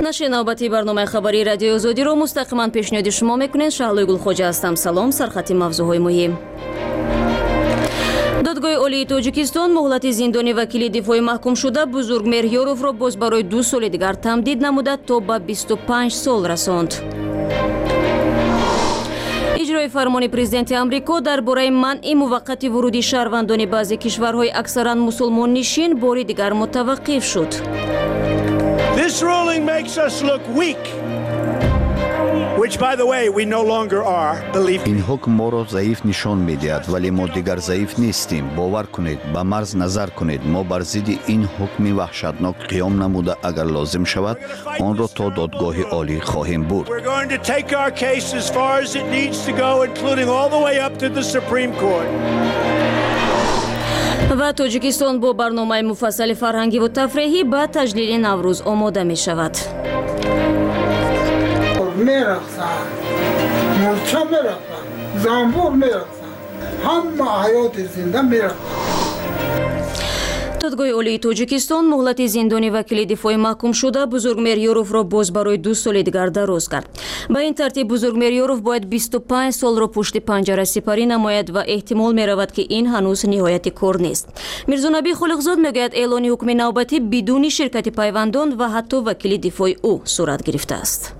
نشر نوبتی برنامه خبری رادیو آزادی رو مستقیما پیشنهاد شما میکنین. شهلوی گلخوجه هستم. سلام. سرخط موضوعهای مهم. دادگاه عالی تاجیکستان مهلت زندانی وکیل دفاعی محکوم شده بزرگ مهریارов را باز برای 2 سال دیگر تمدید نموده تا به 25 سال رساند. اجرای فرمان پرزیدنت آمریکا درباره منع موقت ورود شهروندان بعضی کشورهای اکثرا مسلمان نشین بار دیگر متوقف شد. This ruling makes us look weak, which by the way we no longer are. Believe me. این حکم ما را ضعیف نشان می‌دهد ولی ما دیگر ضعیف نیستیم. باور کنید، به مرز نظر کنید. ما بر ضد این حکم وحشتناک قیام نموده اگر لازم شود آن را تا دادگاه عالی خواهیم برد. We're going to take our case as far as it needs to go, including all the way up to the Supreme Court. و تاجیکستان با برنامه مفصل فرهنگی و تفریحی با تجلیل نوروز آماده می شود. میرقصن، مرچه میرقصن، زنبور میرقصن، همه حیات زنده میرقصن. دادگاه عالی تاجیکستان مهلت زندانی وکیل دفاعی محکوم شده بزرگ مهریارov را باز برای 2 سال دیگر دراز کرد. به این ترتیب بزرگ مهریارov باید 25 سال را پشت پنجره سپری نماید و احتمال می رود که این هنوز نهایت کار نیست. میرزا نبی خالقزاد میگوید اعلان حکم نوبتی بدون شرکت پیوندان و حتی وکیل دفاعی او صورت گرفته است.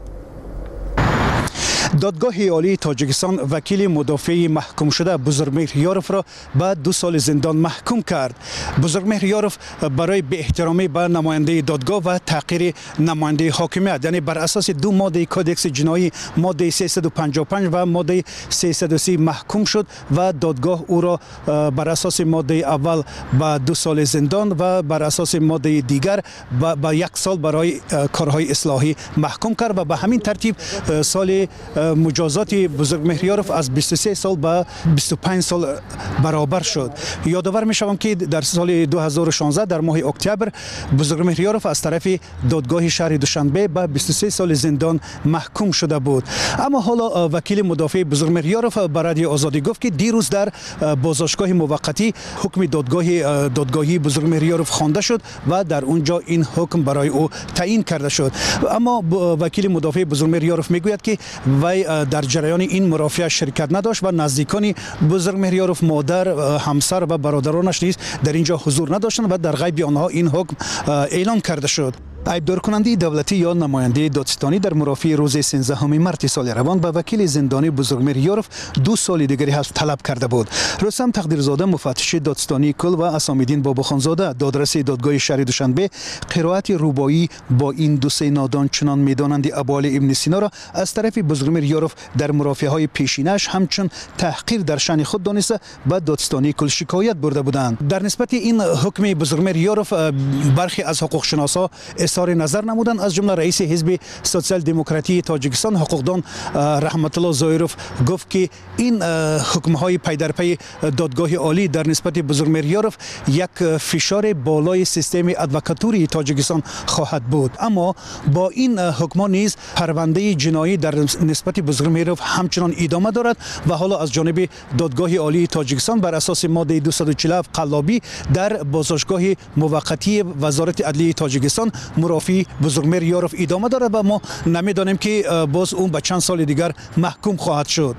دادگاه عالی تاجیکستان وکیل مدافع محکوم شده بزرگ مهریارov را به 2 سال زندان محکوم کرد. بزرگ مهریارov برای بی احترامی به نماینده دادگاه و تحقیر نماینده حاکمیت، یعنی بر اساس 2 ماده کدکس جنایی ماده 355 و ماده 330 محکوم شد و دادگاه او را بر اساس ماده اول به 2 سال زندان و بر اساس ماده دیگر به 1 سال برای کارهای اصلاحی محکوم کرد و به همین ترتیب سال مجازات بزرگ مهریارov از 23 سال به 25 سال برابر شد. یادآور می شوم که در سال 2016 در ماه اکتبر بزرگ مهریارov از طرف دادگاه شهر دوشنبه به 23 سال زندان محکوم شده بود. اما حالا وکیل مدافع بزرگ مهریارov به رادیو آزادی گفت که دیروز در بازداشتگاه موقتی حکم دادگاهی بزرگ مهریارov خوانده شد و در اونجا این حکم برای او تعیین کرده شد. اما وکیل مدافع بزرگ مهریارov میگوید که وی در جریان این مرافعه شرکت نداشت و نزدیکان بزرگ مهریارov مادر، همسر و برادرانش نیز در اینجا حضور نداشتند و در غیب آنها این حکم اعلام کرده شد. عیبدار کننده دولتی یا نماینده دادستانی در مرافعه روز 13 مارس سال روان به وکیل زندانی بزرگ مهریارov 2 سال دیگری حبس طلب کرده بود. رستم تقدیرزاده مفتش دادستانی کل و اسام‌الدین باباخانزاده دادرس دادگاه شهر دوشنبه قرائت رباعی با این 2 نادان چنان میدانند ابوال ابن سینا را از طرف بزرگ مهریارov در مرافعه‌های پیشینش همچون تحقیر در شأن خود دانسته به دادستانی کل شکایت برده بودند. در نسبت این حکم بزرگ مهریارov برخی از حقوقشناسا اظهار نظر نمودند، از جمله رئیس حزب سوسیال دموکراتی تاجیکستان حقوقدان رحمت الله ظاهرov گفت که این حکم های پی در پی دادگاه عالی در نسبت بزرگ مهریارov یک فشار بالای سیستم ادوکاتوری تاجیکستان خواهد بود. اما با این حکم نیز پرونده جنایی در نسبت بزرگ مهریارov همچنان ادامه دارد و حالا از جانب دادگاه عالی تاجیکستان بر اساس ماده 247 قلابی در بازداشتگاه موقتی وزارت عدلیه تاجیکستان مرافعه بزرگ مهریارov ادامه دارد و ما نمیدانیم که باز اون به چند سال دیگر محکوم خواهد شد.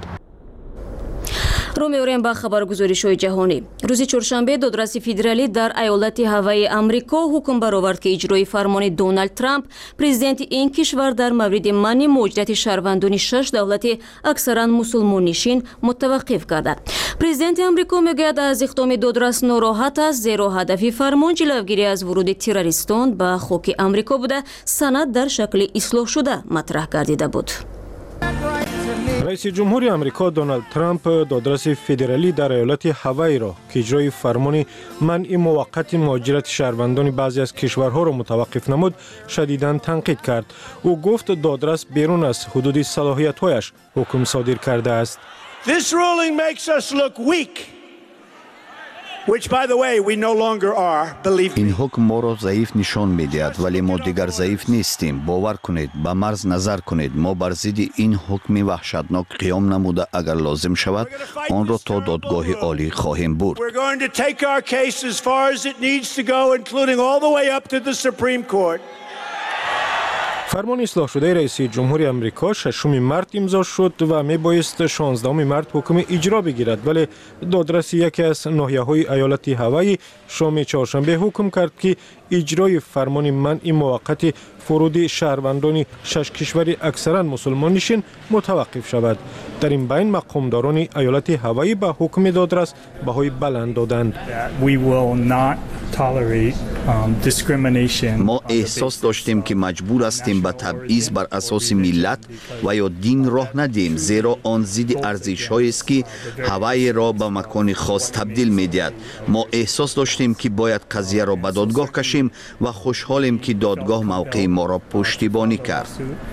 رو می‌آوریم به خبرگزاری‌های جهانی. روز چهارشنبه دادرس فدرالی در ایالت هاوایی آمریکا حکم برآورد که اجرای فرمان دونالد ترامپ پرزیدنت این کشور در مورد منع مهاجرت شهروندان 6 دولت اکثرا مسلمان نشین متوقف کرده. پرزیدنت آمریکا میگوید از اقدام دادرس ناراحت است زیرا هدف فرمان جلوگیری از ورود تروریستان به خاک آمریکا بوده. سند در شکل اصلاح شده مطرح گردیده بود. رئیس جمهور آمریکا دونالد ترامپ دادرس فدرالی در ایالت هاوایی را که اجرای فرمان منع موقت مهاجرت شهروندان بعضی از کشورها را متوقف نمود شدیداً تنقید کرد. او گفت دادرس بیرون از حدود صلاحیت‌هایش حکم صادر کرده است. This ruling makes us look weak, which by the way we no longer are. Believe me. این حکم ما را ضعیف نشان می‌دهد ولی ما دیگر ضعیف نیستیم. باور کنید، به مرز نظر کنید. ما بر ضد این حکم وحشتناک قیام نموده اگر لازم شود آن را تا دادگاه عالی خواهیم برد. We're going to take our case as far as it needs to go, including all the way up to the Supreme Court. فرمان اصلاح شده رئیس جمهور آمریکا 6 مارت امضا شد و میبایست 16 مارت حکم اجرا بگیرد، ولی دادرس یکی از ناحیه‌های ایالت هاوایی شام چهارشنبه حکم کرد که اجرای فرمان منع موقت فرود شهروندان 6 کشور اکثرا مسلمان نشین متوقف شود. در این بین مقامداران ایالت هاوایی به حکم دادرس بهای بلند دادند. ما احساس داشتیم که مجبور هستیم به تبعیض بر اساس ملت و یا دین راه ندیم، زیرا آن ضد ارزش‌هایی است که هوایی را به مکان خاص تبدیل می‌دهد. ما احساس داشتیم که باید قضیه را به دادگاه کشیم و خوشحالیم که دادگاه موقع ما را پشتیبانی کرد.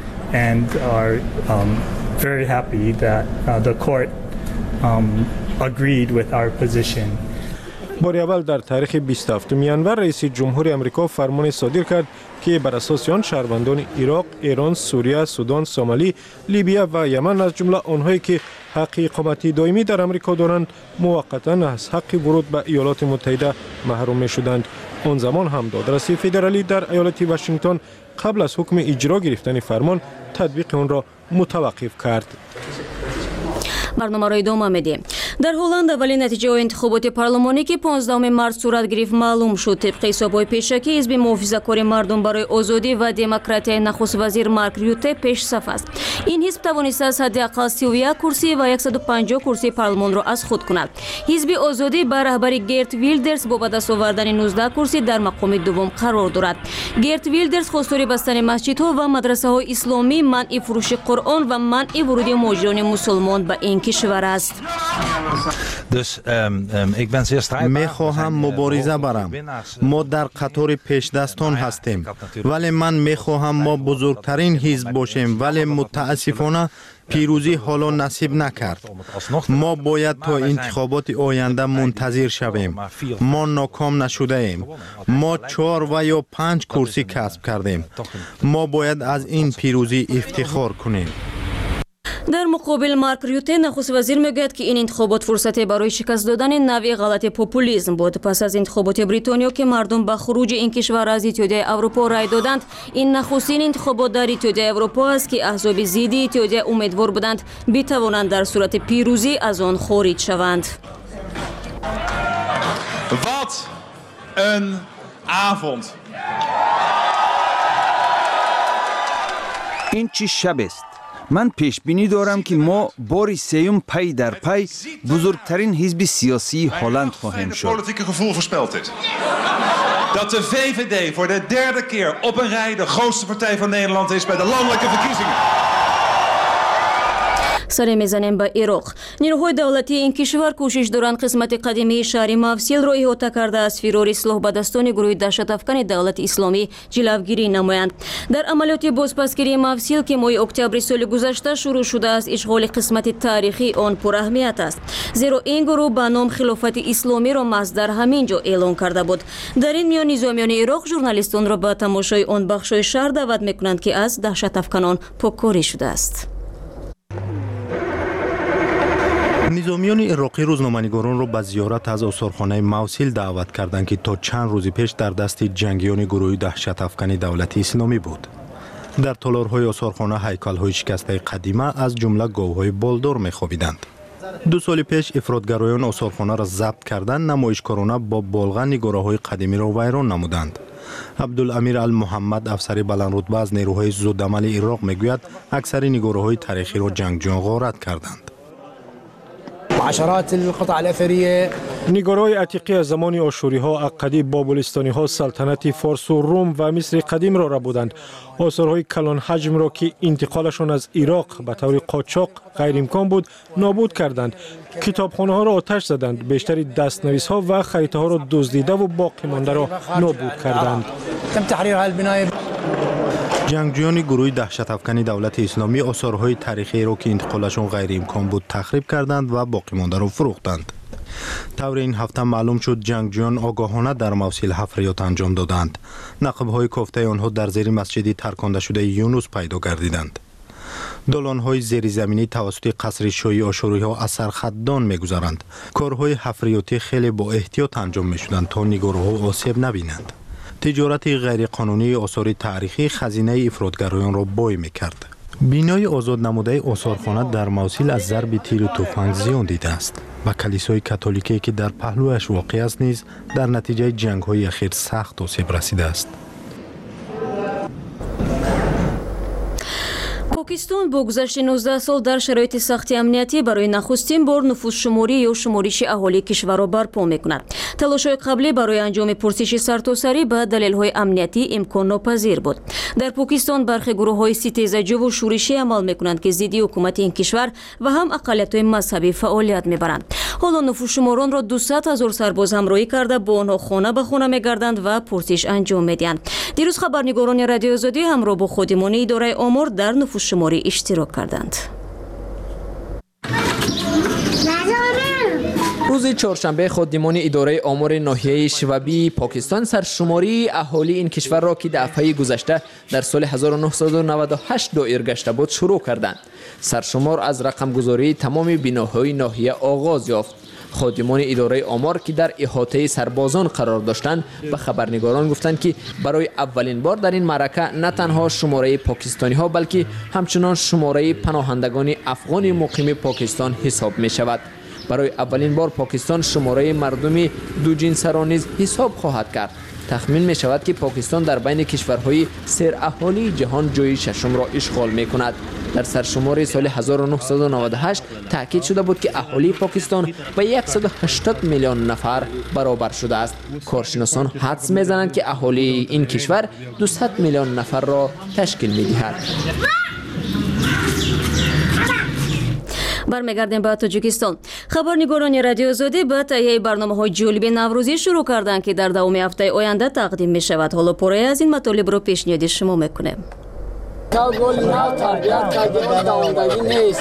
Very happy that the court agreed with our position. بار اول در تاریخ 27 ینور رئیس جمهور آمریکا فرمان صادر کرد که بر اساس آن شهروندان عراق، ایران، سوریه، سودان، سومالی، لیبیا و یمن از جمله آنهایی که حق اقامت دائمی در آمریکا دارند موقتا از حق ورود به ایالات متحده محروم می شدند. آن زمان هم دادرس فدرالی در ایالت واشنگتن قبل از حکم اجرا گرفتن فرمان تطبیق آن را متوقف کرد. برنامه را ادامه میدیم. در هلند اولین نتیجه انتخابات پارلمانی که 15 مارس صورت گرفت معلوم شد. طبق حساب‌های پیشکی حزب محافظه‌کار مردم برای آزادی و دموکراسی نخست وزیر مارک ریوته پیش صف است. این حزب توانسته است حداقل 31 کرسی و 150 کرسی پارلمان را از خود کند. حزب آزادی با رهبری گرت ویلدرز با به دست آوردن 19 کرسی در مقام دوم قرار دارد. گرت ویلدرز خواستار بستن مسجدها و مدرسه‌های اسلامی، منع فروش قرآن و منع ورود مهاجران مسلمان به این کشور است. می خواهم مبارزه برم. ما در قطار پیش دستان هستیم، ولی من می خواهم ما بزرگترین حزب باشیم، ولی متاسفانه پیروزی حالا نصیب نکرد. ما باید تا انتخابات آینده منتظر شویم. ما ناکام نشده ایم. ما 4 و یا 5 کرسی کسب کردیم. ما باید از این پیروزی افتخار کنیم. در مقابل مارک ریوته نخست وزیر میگوید که این انتخابات فرصت برای شکست دادن نوع غلط پوپولیسم بود. پس از انتخابات بریتانیا که مردم به خروج این کشور از اتحادیه اروپا رای دادند، این نخستین انتخابات در اتحادیه اروپا است که احزاب ضد اتحادیه امیدوار بودند بتوانند در صورت پیروزی از آن خارج شوند. Wat een avond. این چی شب است؟ من پیش بینی دارم که ما بار سوم پی در پی بزرگترین حزب سیاسی هلند خواهیم شد. Politieke gevoel voorspelt dit. Dat de VVD voor de derde keer op een rij de grootste partij van Nederland is bij de landelijke verkiezingen. سر میزنیم به عراق. نیروهای دولتی این کشور کوشش دارند قسمت قدیمی شهر موصل را احاطه کرده از فرار سلاح به دستان گروه دهشت افکن دولت اسلامی جلوگیری نمایند. در عملیات بازپسگیری موصل که ماه اکتبر سال گذشته شروع شده است، اشغال قسمت تاریخی آن پر اهمیت است، زیرا این گروه به نام خلافت اسلامی را محض در همین جا اعلان کرده بود. در این میان نظامیان عراق ژورنالیستان را به تماشای آن بخش‌های شهر دعوت می‌کنند که از دهشت افکنان پاککاری شده است. نظامیان عراقی روزنامه‌نگاران را به زیارت از آثارخانه موصل دعوت کردند که تا چند روز پیش در دست جنگیان گروه دهشت افکن دولت اسلامی بود. در تالارهای آثارخانه هیکل‌های شکسته قدیمه از جمله گاوهای بالدار می‌خوابیدند. 2 سال پیش افراطگرایان آثارخانه را ضبط کردند، نمایشکارانه با بالغ نگاره‌های قدیمی را ویران نمودند. عبدالامیر المحمد، افسر بلندرتبه از نیروهای ضدعمل عراق میگوید اکثر نگاره‌های تاریخی را جنگجویان غارت کردند. عشرات القطع الأثرية نگارهای عتیقی از زمان آشوری‌ها، عقدی، بابلستانی‌ها، سلطنت فارس و روم و مصر قدیم را بودند. آثارهای کلان حجم را که انتقالشان از عراق به طور قاچاق غیر امکان بود نابود کردند. کتابخانه‌ها را آتش زدند. بیشتر دست‌نویس‌ها و خریطه‌ها را دزدیده و باقی مانده را نابود کردند. تم تحرير هذه البناية. جنگجویان گروه دهشت افکن دولت اسلامی آثارهای تاریخی را که انتقالشان غیر امکان بود تخریب کردند و باقی مانده را فروختند. طور این هفته معلوم شد جنگجویان آگاهانه در موصل حفریات انجام دادند. نقب‌های کوفته آنها در زیر مسجد ترکانده شده یونس پیدا گردیدند. دالان‌های زیرزمینی توسط قصر شاهی آشوری‌ها از سرخدان می‌گذرند. کارهای حفریاتی خیلی با احتیاط انجام می‌شدند تا نگارها آسیب نبینند. تجارت غیرقانونی آثار تاریخی خزینه افراطگرایان را بای می‌کرد. بینای آزاد نموده آثارخانه در موصل از ضرب تیر و تفنگ زیان دیده است و کلیسای کاتولیکی که در پهلویش واقع است نیز در نتیجه جنگ‌های اخیر سخت آسیب رسیده است. پاکستان با گذشت 19 سال در شرایط سخت امنیتی برای نخستین بار نفوس‌شماری یا شمارش اهالی کشور را برپا می‌کند. تلاش‌های قبلی برای انجام پرسش سرتاسری به دلایل امنیتی امکان ناپذیر بود. در پاکستان برخی گروه‌های ستیزجو و شورشی عمل می‌کنند که ضد حکومت این کشور و هم اقلیت‌های مذهبی فعالیت می‌برند. حالا نفوس‌شماران را 200,000 سرباز همراهی کرده با آنها خانه به خانه می‌گردند و پرسش انجام می‌دهند. دیروز خبرنگاران رادیو آزادی همراه با خادمان اداره آمار در نفوس‌شماری اشتراک کردند. روز چهارشنبه خادمان اداره آمار ناحیه شوبی پاکستان سرشماری اهالی این کشور را که دفعه گذشته در سال 1998 دایر گشته بود شروع کردند. سرشمار از رقم گذاری تمام بناهای ناحیه آغاز یافت. خادمان اداره آمار که در احاطه سربازان قرار داشتند به خبرنگاران گفتند که برای اولین بار در این معرکه نه تنها شماره پاکستانی ها بلکه همچنان شماره پناهندگان افغان مقیم پاکستان حساب می شود. برای اولین بار پاکستان شماره مردم دو جنسه را نیز حساب خواهد کرد. تخمین می شود که پاکستان در بین کشورهای سر اهالی جهان جای ششم را اشغال می کند. در سرشمار سال 1998 تاکید شده بود که اهالی پاکستان به 180 میلیون نفر برابر شده است. کارشناسان حدس می زنند که اهالی این کشور 200 میلیون نفر را تشکیل می دهد. برمیگردیم به تاجیکستان. خبرنگاران رادیو آزادی به تهیه برنامه‌های جالب نوروزی شروع کردند که در دوام هفته آینده تقدیم می شود. حالا پاره از این مطالب را پیشنهاد شما میکنیم. گل نو تربیت کردیم دوامداری نیست.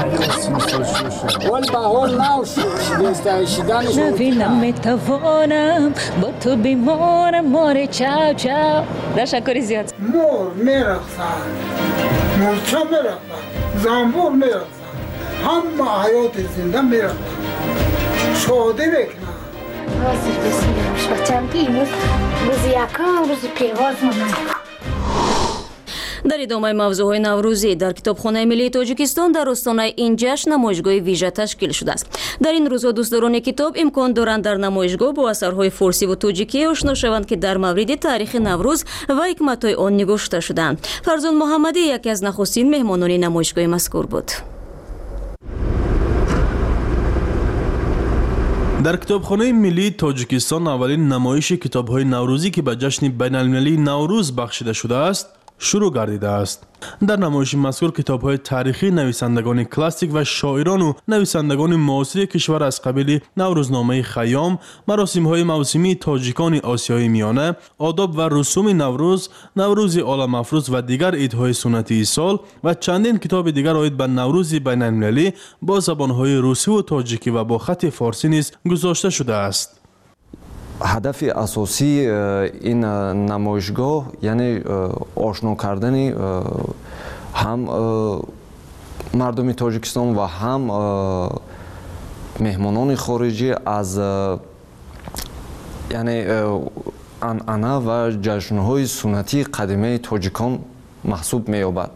گل به حال نو شدنش نبینم میتوانم با تو بیمارم مار چاو چاو. تشکر زیاد. مور میرقصن، مورچه میرقصن، زنبور میرقصن، همه حیات زنده میرقصن، شادی بکنن. رازی بسیارش بچم که امروز روز یکم روز پیواز مونم. در ادامه موضوعهای نوروزی در کتابخانه ملی تاجیکستان در آستانه این جشن نمایشگاه ویژه تشکیل شده است. در این روزها دوستداران کتاب امکان دارند در نمایشگاه با اثرهای فارسی و تاجیکی آشنا شوند که در مورد تاریخ نوروز و حکمت‌های آن نگاشته شدند. فرزان محمدی یکی از نخستین مهمانان نمایشگاه مذکور بود. در کتابخانه ملی تاجیکستان اولین نمایش کتاب‌های نوروزی که به جشن بین‌المللی نوروز بخشیده شده است شروع گردیده است. در نمایش مذکور کتاب‌های تاریخی نویسندگان کلاسیک و شاعران و نویسندگان معاصر کشور از قبیل نوروزنامه خیام، مراسم‌های موسمی تاجیکان آسیای میانه، آداب و رسوم نوروز، نوروز عالم افروز و دیگر عیدهای سنتی سال و چندین کتاب دیگر عاید به نوروز بین‌المللی با زبان‌های روسی و تاجیکی و با خط فارسی نیز گذاشته شده است. هدف اساسی این نمایشگاه یعنی آشنا کردن هم مردم تاجیکستان و هم مهمانان خارجی از یعنی عنعنه و جشن‌های سنتی قدیمی تاجیکان محسوب می‌یابد.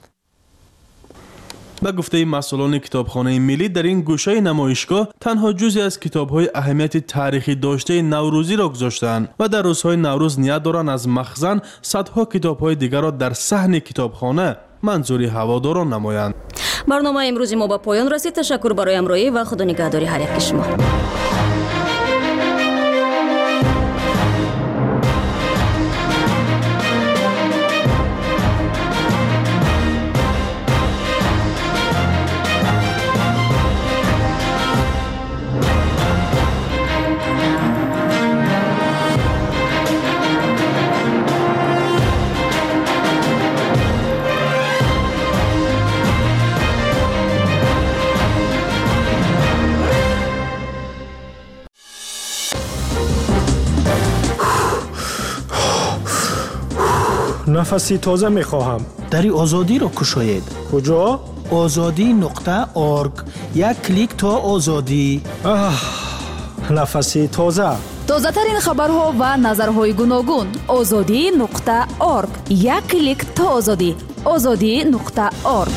به گفته مسئولان کتابخانه ملی در این گوشه نمایشگاه تنها جزئی از کتاب‌های اهمیت تاریخی داشته نوروزی را گذاشتند و در روزهای نوروز نیت دارند از مخزن صدها کتاب‌های دیگر را در صحن کتابخانه منظور هواداران نمایند. برنامه امروز ما به پایان رسید. تشکر برای همراهی و خدا نگهداری هر یک شما. نفسی تازه میخواهم. دری آزادی را کشاید. کجا؟ azadi.org. یک کلیک تا آزادی. نفسی تازه. тозатарин хабарҳо ва назарҳои гуногун. озодӣ.орг. як клик то озодӣ. озодӣ.орг.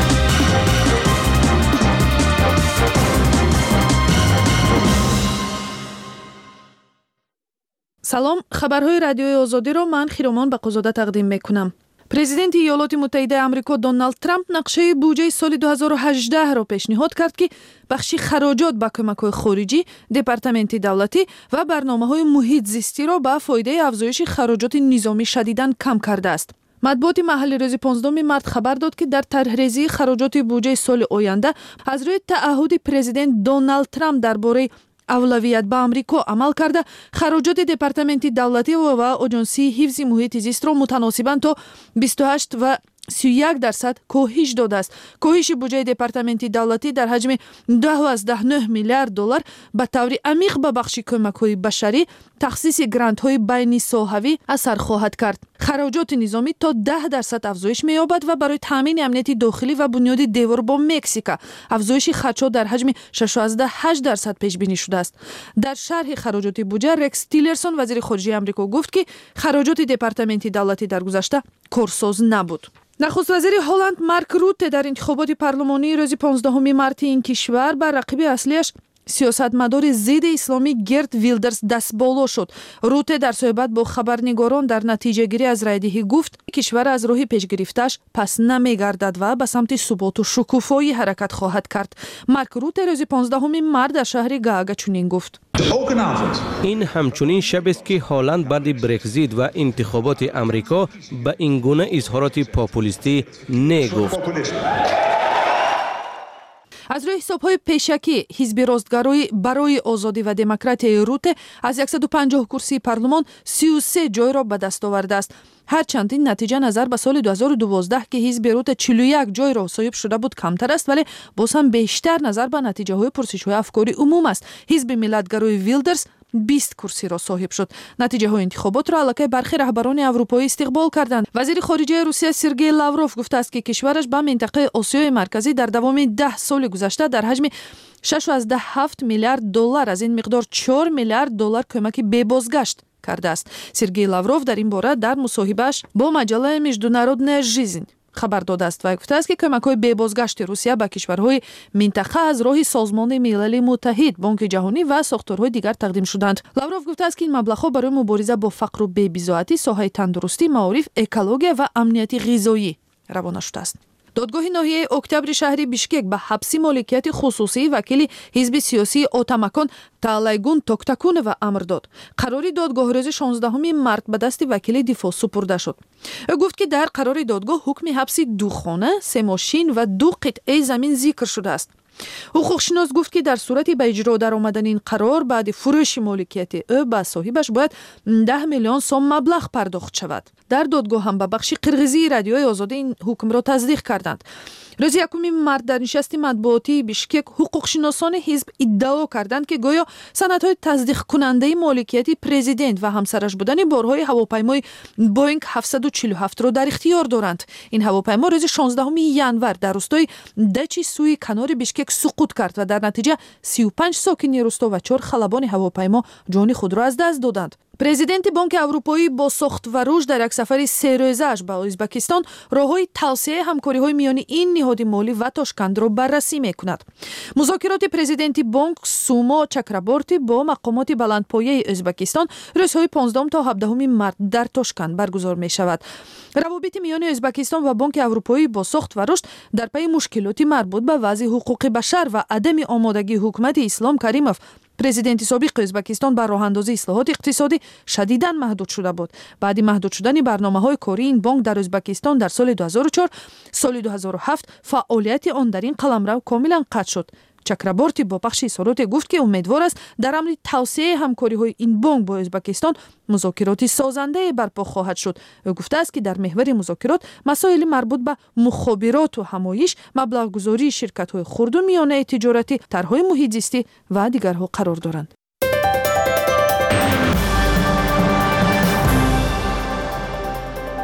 салом, хабарҳои радиои озодиро ман Хиромон Бақозода тақдим мекунам. Президенти Иёлоти Муттаҳидаи Амрико Дональд Трамп нақшаи буҷаи соли 2018-ро пешниҳод кард, ки бахши хароҷот ба кӯмакҳои хориҷӣ, департаменти давлатӣ ва барномаҳои муҳитзистиро ба фоидаи афзоиши хароҷоти низомӣ шадидан кам кардааст. матбуоти маҳаллӣ рӯзи 15 март хабар дод, ки дар тарҳрезии хароҷоти буҷаи соли оянда аз рӯи таъаҳуди президент Дональд Трамп дар бораи авлавият ба Амрико амал карда, хароҷоти департаменти давлатӣ ва оҷонсии ҳифзи муҳити зистро мутаносибан то 28 ва 31% коҳиш додааст. коҳиши буҷаи департаменти давлатӣ дар ҳаҷми $2.9 миллиард ба таври амиқ ба бахши кӯмакҳои башарӣ, тахсиси грантҳои байни соҳавӣ асар хоҳад кард. хароҷоти низомӣ то 10% афзоиш меёбад ва барои таъмини амнияти дохилӣ ва бунёди девор бо Мексика афзоиши харҷҳо дар ҳаҷми 6.8% пешбинӣ шудааст. дар шарҳи хароҷоти буҷа Рекс Тиллерсон, вазири хориҷии Амрико, гуфт, ки хароҷоти департаменти давлатӣ дар гузашта корсоз набуд. нахуст вазири Ҳолланд Марк Рутте дар интихоботи парлумонии рӯзи 15 марти ин кишвар бар рақиби аслиаш сиёсатмадори зидди исломӣ Герт Вилдерс дастболо шуд. Рутте дар суҳбат бо хабарнигорон дар натиҷагирӣ аз райдиҳӣ гуфт, кишвар аз роҳи пешгирифтааш пас намегардад ва ба самти суботу шукуфоӣ ҳаракат хоҳад кард. Марк Рутте рӯзи 15 март дар шаҳри Гаага чунин гуфт: ин ҳамчунин шабест, ки Ҳолланд баъди Брексит ва интихоботи Амрико ба ин гуна изҳороти популистӣ не гуфт. аз рӯи ҳисобҳои пешакӣ ҳизби ростгароӣ барои озодӣ ва демократияи Рутте аз 150 курсии парлумон 33 ҷойро ба даст овардааст. ҳарчанд ин натиҷа назар ба соли 2012, ки ҳизби Рутте 41 ҷойро соҳиб шуда буд, камтар аст, вале боз ҳам бештар назар ба натиҷаҳои пурсишҳои афкори умум аст. ҳизби миллатгарои Вилдерс 20 курсиро соҳиб шуд. натиҷаҳои интихоботро аллакай бархи раҳбарони аврупоӣ истиқбол карданд. вазири хориҷаи Русия Сергей Лавров гуфтааст, ки кишвараш ба минтақаи Осиёи марказӣ дар давоми 10 соли гузашта дар ҳаҷми $6.7 миллиард, аз ин миқдор $4 миллиард кӯмаки бебозгашт кардааст. Сергей Лавров дар ин бора дар мусоҳибааш бо маҷаллаи Международная жизнь хабар додааст. Вай гуфтааст, ки кӯмакҳои бебозгашти Русия ба кишварҳои минтақа аз роҳи Созмони Милали Муттаҳид, Бонки ҷаҳонӣ ва сохторҳои дигар тақдим шуданд. Лавров гуфтааст, ки ин маблағҳо барои мубориза бо фақру бебизоатӣ, соҳаи тандурустӣ, маориф, экология ва амнияти ғизоӣ равона шудааст. додгоҳи ноҳияи Октябри шаҳри Бишкек ба ҳабси моликияти хусусии вакили ҳизби сиёсии Отамакон Таълайгун Токтакунова амр дод. қарори додгоҳ рӯзи 16 март ба дасти вакили дифоъ супурда шуд. ӯ гуфт, ки дар қарори додгоҳ ҳукми ҳабси 2 хона, 3 мошин ва 2 қитъаи замин зикр шудааст. ҳуқуқшинос гуфт, ки дар сурати ба иҷро даромадани ин қарор баъди фурӯши моликияти ӯ ба соҳибаш бояд 10 миллион сом маблағ пардохт шавад. дар додгоҳ ҳам ба бахши қирғизии радиои озодӣ ин ҳукмро tasdiq карданд. рӯзи 1 март дар нишасти матбуотии Бишкек ҳуқуқшиносони ҳизб иддао карданд, ки гӯё санадҳои тасдиқкунандаи моликияти президент ва ҳамсараш будани борҳои ҳавопаймои Боинг 747-ро дар ихтиёр доранд. ин ҳавопаймо рӯзи 16 январ дар рӯстои Дачи Сӯи канори Бишкек суқут кард ва дар натиҷа 35 сокини рӯсто ва 4 халабони ҳавопаймо ҷони худро аз даст доданд. президенти Бонки Аврупоӣ бо сохт ва рушд дар як сафари серӯзааш ба Ӯзбекистон роҳҳои тавсеяи ҳамкориҳои миёни ин ниҳоди молӣ ва Тошкандро баррасӣ мекунад. музокироти президенти Бонк Сумо Чакраборти бо мақомоти баландпояи Ӯзбекистон рӯзҳои 15 то 17 март дар Тошканд баргузор мешавад. равобити миёни Ӯзбекистон ва Бонки Аврупоӣ бо сохт ва рушд дар пайи мушкилоти марбут ба вазъи ҳуқуқи башар ва адами омодагии ҳукумати Ислом Каримов, президенти собиқи Ӯзбекистон ба роҳандозии ислоҳоти иқтисодӣ шадидан маҳдуд шуда буд. баъди маҳдуд шудани барномаҳои кории ин бонк дар Ӯзбекистон дар соли 2004, соли 2007 фаъолияти он дар ин қаламрав комилан қатъ шуд. Чакраборти бо пахши изҳороте гуфт, ки умедвор аст дар амри тавсеяи ҳамкориҳои ин бонк бо Ӯзбекистон музокироти созандае барпо хоҳад шуд. ӯ гуфтааст, ки дар меҳвари музокирот масоили марбут ба мухобироту ҳамоиш, маблағгузории ширкатҳои хурду миёнаи тиҷоратӣ, тарҳои муҳитзистӣ ва дигарҳо қарор доранд.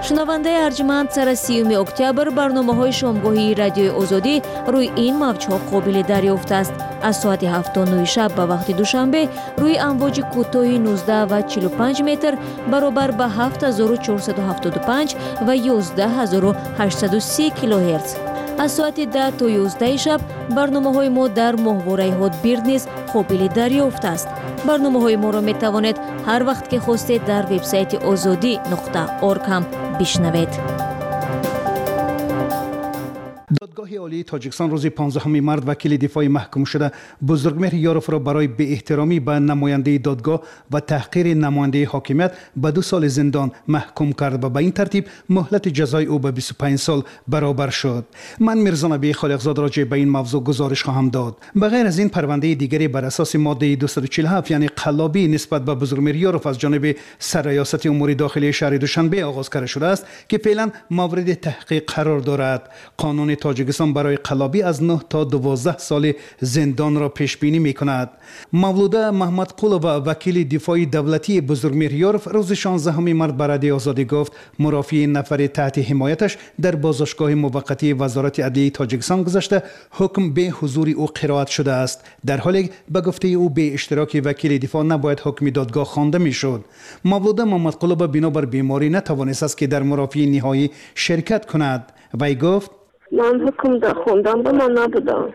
шунавандаи арҷманд сара 30 октябр барномаҳои шомгоҳии радиои озодӣ рӯи ин мавҷҳо қобили дарёфт аст. аз соати 7:09 шаб ба вақти душанбе рӯи амвоҷи кӯтоҳи 19 ва 45 метр баробар ба 7475 ва 11830 килоҳерц. аз соати 10 то 11 шаб барномаҳои мо дар моҳвораи ҳотбирд низ қобили дарёфт аст. барномаҳои моро метавонед ҳар вақт ки хостед дар вебсайти озодӣ.орг ҳам бишнавед. دادگاه عالی تاجیکستان روز 15 مارس وکیل دفاع محکوم شده بزرگمهر یاروف را برای بی احترامی به نماینده دادگاه و تحقیر نماینده حاکمیت به 2 سال زندان محکوم کرد و به این ترتیب مهلت جزای او به 25 سال برابر شد. من میرزا نبی خالقزاد راجع به این موضوع گزارش خواهم داد. به غیر از این پرونده دیگری بر اساس ماده 247 یعنی قلابی نسبت به بزرگمهر یاروف از جانب سرریاست امور داخلی شهر دوشنبه آغاز کرده شده است که فعلا مورد تحقیق قرار دارد. قانون تاجیکستان برای قلابی از 9 تا 12 سال زندان را پیش بینی می کند. مولوده محمد قولوبا وکیل دفاعی دولتی بزرگمهر یاروف روز 16 مارس به رادیو آزادی گفت مرافعین نفر تحت حمایتش در بازداشتگاه موقتی وزارت عدلیه تاجیکستان گذشته حکم به حضور او قرائت شده است، در حالی به گفته او به اشتراک وکیل دفاع نباید حکم دادگاه خوانده میشد. مولوده محمد قولوبا بنابر بیماری نتوانست است که در مرافعه نهایی شرکت کند. وی گفت من حکم دا خوندم با من نبودم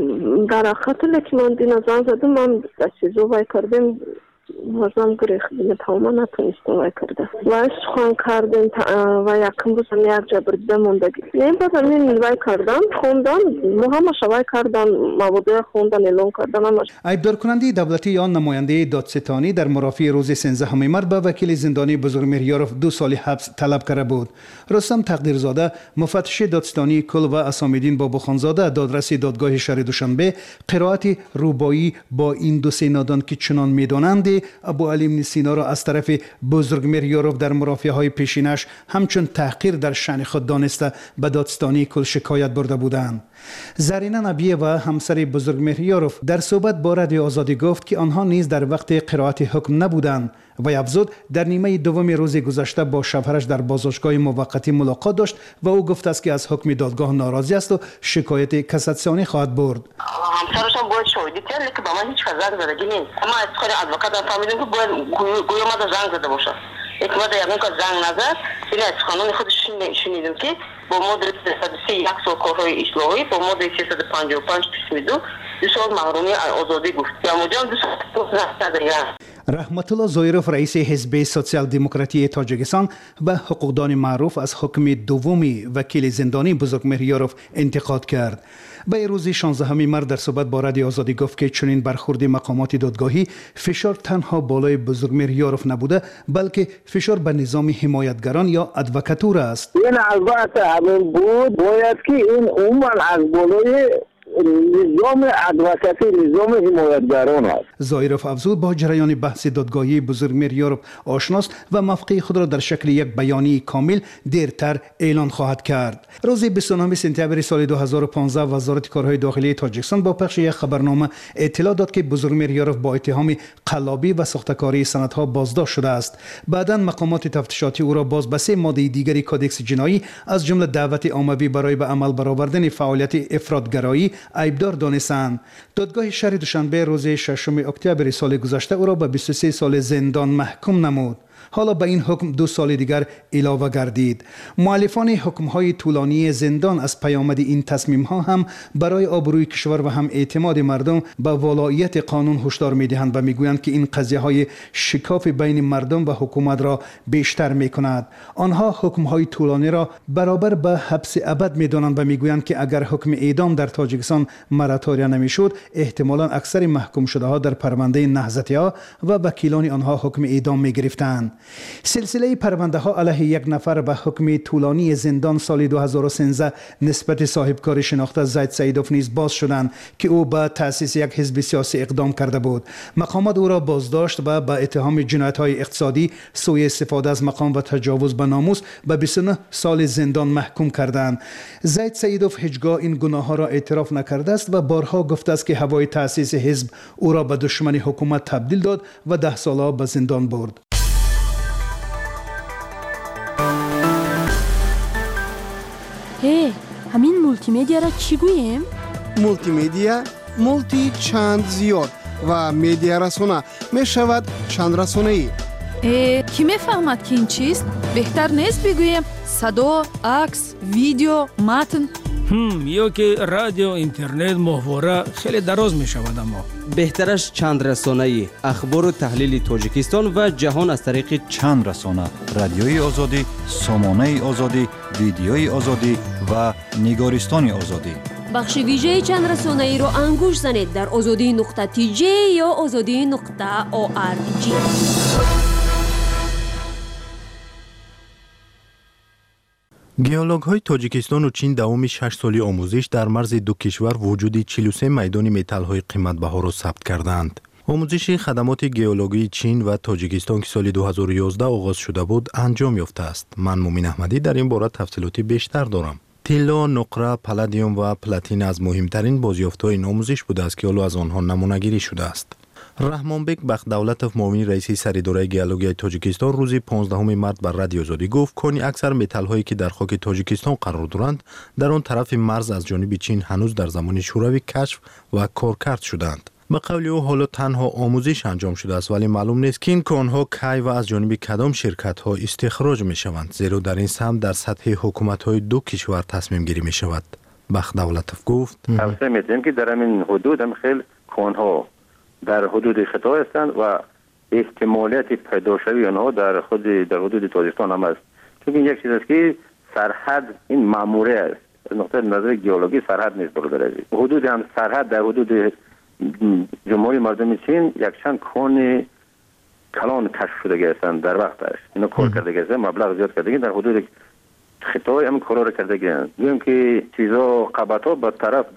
در خاطر که من دینا زن زدم من دستیزو وای کردم وزم گریخت تماما نتونستم وای کرده وایش خوان کردم و یکم بزن یک جا برده موندگی نیم بازم این وای کردم خوندم مهمش وای کردم موضوع خوندن اعلان کردم. عیبدار کننده دولتی یا نماینده دادستانی در مرافعه روز 13 مارس به وکیل زندانی بزرگمهر یاروف 2 سال حبس طلب کرده بود. رستم تقدیرزاده مفتش دادستانی کل و اسامیدین باباخانزاده دادرس دادگاه شهر دوشنبه قرائت روبایی با این 2 نادان که چنان میدانند ابو علی ابن سینا را از طرف بزرگمهر یاروف در مرافعه های پیشینش همچون تحقیر در شأن خود دانسته به دادستانی کل شکایت برده بودند. زرینه نبیه و همسر بزرگمهر یاروف در صحبت با رادیو آزادی گفت که آنها نیز در وقت قرائت حکم نبودند و افزود در نیمه دوم روز گذشته با شوهرش در بازداشتگاه موقتی ملاقات داشت و او گفت است که از حکم دادگاه ناراضی است و شکایت کاساسیونی خواهد برد. همسرشون باید شاهدی کرد لیکن با من هیچ زنگ زدگی نیست. اما از خود ادوکات فهمیدم که باید گویا ما زنگ زده باشه. یک وقت یقین که زنگ نزد این از قانون خودش شنیدم که با ماده 303 یک سال کارهای اصلاحی با ماده 355 قسم 2 سال محرومی آزادی گفت. یا مجام 2 سال دیگه. رحمت الله زایروف رئیس حزب سوسیال دموکراتی تاجیکستان و حقوقدان معروف از حکم دومی وکیل زندانی بزرگمهر یاروف انتقاد کرد. به روز 16 مارس در صحبت با رادیو آزادی گفت که چنین برخورد مقامات دادگاهی فشار تنها بالای بزرگمهر یاروف نبوده بلکه فشار به نظام حمایتگران یا ادوکاتور است. این البته همین بود باید که این عموما از بالای نظام ادوکاتی نظام حمایتگران است. زایروف افزود با جریان بحث دادگاهی بزرگمهر یاروف آشناست و موقع خود را در شکل یک بیانیه کامل دیرتر اعلان خواهد کرد. روز 29 سپتامبر سال 2015 وزارت کارهای داخلی تاجیکستان با پخش یک خبرنامه اطلاع داد که بزرگمهر یاروف با اتهام قلابی و ساختکاری سندها بازداشت شده است. بعداً مقامات تفتیشاتی او را باز به 3 ماده دیگری کدکس جنایی از جمله دعوت عمومی برای به عمل برآوردن فعالیت افراطگرایی عیبدار دانستند. دادگاه شهر دوشنبه روز 6 اکتبر سال گذشته او را به 23 سال زندان محکوم نمود. حالا به این حکم 2 سال دیگر علاوه گردید. مؤلفان حکم‌های طولانی زندان از پیامد این تصمیم‌ها هم برای آبروی کشور و هم اعتماد مردم به ولایت قانون هشدار می‌دهند و می‌گویند که این قضیه‌های شکاف بین مردم و حکومت را بیشتر می‌کند. آنها حکم‌های طولانی را برابر به حبس ابد می‌دانند و می‌گویند که اگر حکم اعدام در تاجیکستان مراتوریا نمی‌شد احتمالاً اکثر محکوم شده‌ها در پرونده نهضتی‌ها و وکیلان آنها حکم اعدام می‌گرفتند. سلسله پرونده ها علیه یک نفر به حکم طولانی زندان سال 2013 نسبت صاحبکار شناخته زید سیدوف نیز باز شدند که او به تأسیس یک حزب سیاسی اقدام کرده بود. مقامات او را بازداشت و به اتهام جنایت های اقتصادی، سوء استفاده از مقام و تجاوز به ناموس به 29 سال زندان محکوم کردند. زید سیدوف هیچگاه این گناه ها را اعتراف نکرده است و بارها گفته است که هوای تأسیس حزب او را به دشمن حکومت تبدیل داد و 10 ساله به زندان برد. مولتی میدیا را چی گوییم؟ مولتی میدیا مولتی چند زیاد و میدیا رسانه می شود چند رسانه ای. کی میفهمد که این چیست؟ بهتر نیست بگوییم صدا، عکس، ویدیو، متن؟ یا که رادیو، اینترنت، محتوا خیلی دراز می شود. اما بهترش چند رسانه‌ای، اخبار و تحلیل تاجیکستان و جهان از طریق چند رسانه، رادیوی آزادی، سامانه آزادی، ویدیوی آزادی و نگارستان آزادی. بخش ویژه چند رسانه‌ای رو انگوش زنید در azadi.tj یا azadi.org. گئولوگ‌های تاجیکستان و چین دوام 6 سالی آموزش در مرز دو کشور وجود 43 میدان متال‌های قیمت‌بها را ثبت کردند. آموزش خدمات گئولوژی چین و تاجیکستان که سال 2011 آغاز شده بود انجام یافته است. من مومن احمدی در این باره تفصیلاتی بیشتر دارم. طلا، نقره، پلادیوم و پلاتین از مهمترین بازیافت‌های این آموزش بوده است که حالا از آنها نمونه‌گیری شده است. رحمانبک بخت‌دولتов معاون رئیس سریدارای گئولوژی تاجیکستان روز 15 مارس بر رادیو آزادی گفت کنی اکثر متال‌هایی که در خاک تاجیکستان قرار دارند در آن طرف مرز از جانب چین هنوز در زمان شوروی کشف و کارکرد شدند. به قول او حالا تنها آموزش انجام شده است ولی معلوم نیست که این کان‌ها کی و از جانب کدام شرکت‌ها استخراج می‌شوند، زیرا در این سمت در سطح حکومت‌های دو کشور تصمیم گیری می‌شود. بخت‌دولتov گفت توصیه می‌کنیم که در این حدود هم خیلی کان‌ها در حدود خطا هستند و احتمالیت پیدا شوی آنها در حدود تاجیکستان هم است. چون این یک چیز است که سرحد این ماموره است. از نقطه نظر گئولوژی سرحد نیست برادر. حدود هم سرحد در حدود جمهوری مردم چین یک چند کان کلان کشف شده هستند در وقتش. اینا کار کرده هستند، مبلغ زیاد کرده در حدود خطای هم کارا را کرده گیرند. میگم که چیزا قبطا به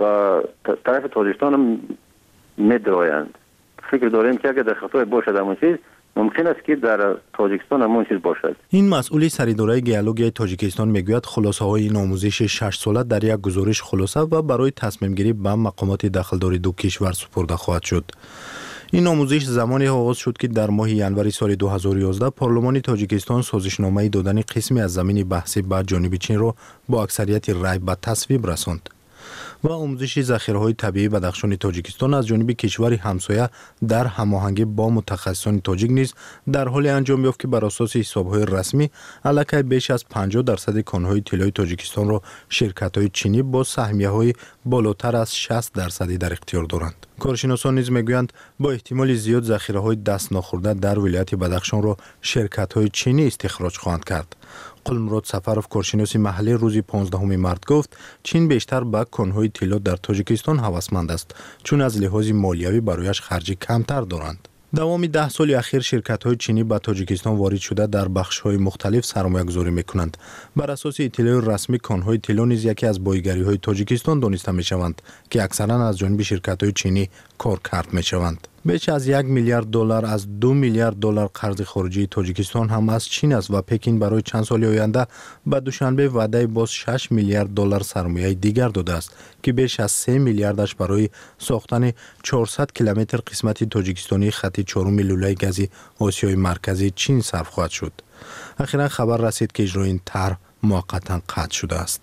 طرف تاجیکستان هم می‌درایند. فکر داریم که اگر در خطای باشد همون چیز ممکن است که در تاجیکستان همون چیز باشد. این مسئول سریدارای گئولوژی تاجیکستان میگوید خلاصه‌های این آموزش 6 ساله در یک گزارش خلاصه و برای تصمیم گیری به مقامات دخلداری دو کشور سپرده خواهد شد. این آموزش زمانی آغاز شد که در ماه ینوری سال 2011 پارلمان تاجیکستان سازشنامه دادن قسمی از زمین بحثی به جانب چین را با اکثریت رای به تصویب رساند. و آموزش ذخیره‌های طبیعی بدخشان تاجیکستان از جانب کشور همسایه در هماهنگی با متخصصان تاجیک نیز در حال انجام یافت که بر اساس حساب‌های رسمی علاقه بیش از 50% کان‌های طلای تاجیکستان را شرکت‌های چینی با سهمیه‌های بالاتر از 60% در اختیار دارند. کارشناسان نیز میگویند با احتمال زیاد ذخیره‌های دست ناخورده در ولایت بدخشان را شرکت‌های چینی استخراج خواهند کرد. قلمراد سفرов کارشناس محلی روز 15 مارس گفت چین بیشتر به کان‌های طلا در تاجیکستان هوسمند است چون از لحاظ مالیوی برایش خرج کمتر دارند. دوام 10 سال اخیر شرکت‌های چینی به تاجیکستان وارد شده در بخش‌های مختلف سرمایه‌گذاری می‌کنند. بر اساس اطلاع رسمی کان‌های طلا نیز یکی از بایگری‌های تاجیکستان دانسته می‌شوند که اکثراً از جانب شرکت‌های چینی کارکرد می‌شوند. بیش از 1 میلیارد دلار از 2 میلیارد دلار قرض خارجی تاجیکستان هم از چین است و پکین برای چند سال آینده به دوشنبه وعده باز 6 میلیارد دلار سرمایه دیگر داده است که بیش از 3 میلیاردش برای ساختن 400 کیلومتر قسمت تاجیکستانی خط 4 لوله گاز آسیای مرکزی چین صرف خواهد شد. اخیراً خبر رسید که اجرای این طرح موقتا قطع شده است.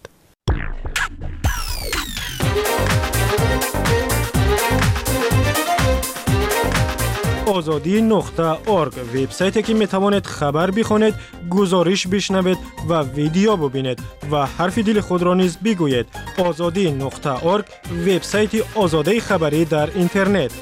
azadi.org وبسایتی که میتوانید خبر بخوانید، گزارش بشنوید و ویدیو ببینید و حرف دل خود را نیز بگویید. azadi.org وبسایت آزادی خبری در اینترنت.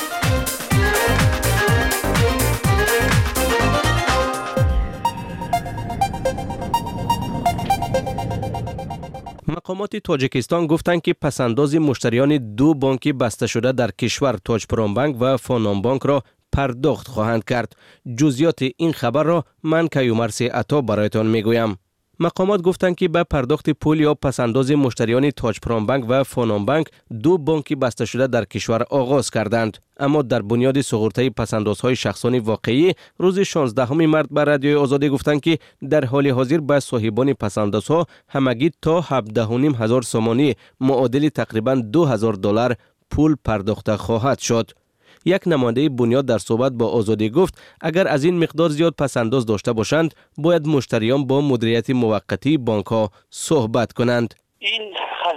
مقامات تاجیکستان گفتند که پسنداز مشتریان دو بانک بسته شده در کشور تاجپرام و فانام بانک را پرداخت خواهند کرد. جزئیات این خبر را من کیومرث عطا برایتان میگویم. مقامات گفتند که به پرداخت پول یا پسنداز مشتریان تاجپرام بانک و فانام بانک دو بانک بسته شده در کشور آغاز کردند، اما در بنیاد سقوطی پسندازهای شخصانی واقعی روز 16 مارس بر رادیوی آزادی گفتند که در حال حاضر به صاحبان پسندازها همگی تا 17,500 سومانی معادل تقریبا 2,000 دلار پول پرداخته خواهد شد. یک نماینده بنیاد در صحبت با آزادی گفت اگر از این مقدار زیاد پسنداز داشته باشند باید مشتریان با مدیریت موقتی بانک ها صحبت کنند. این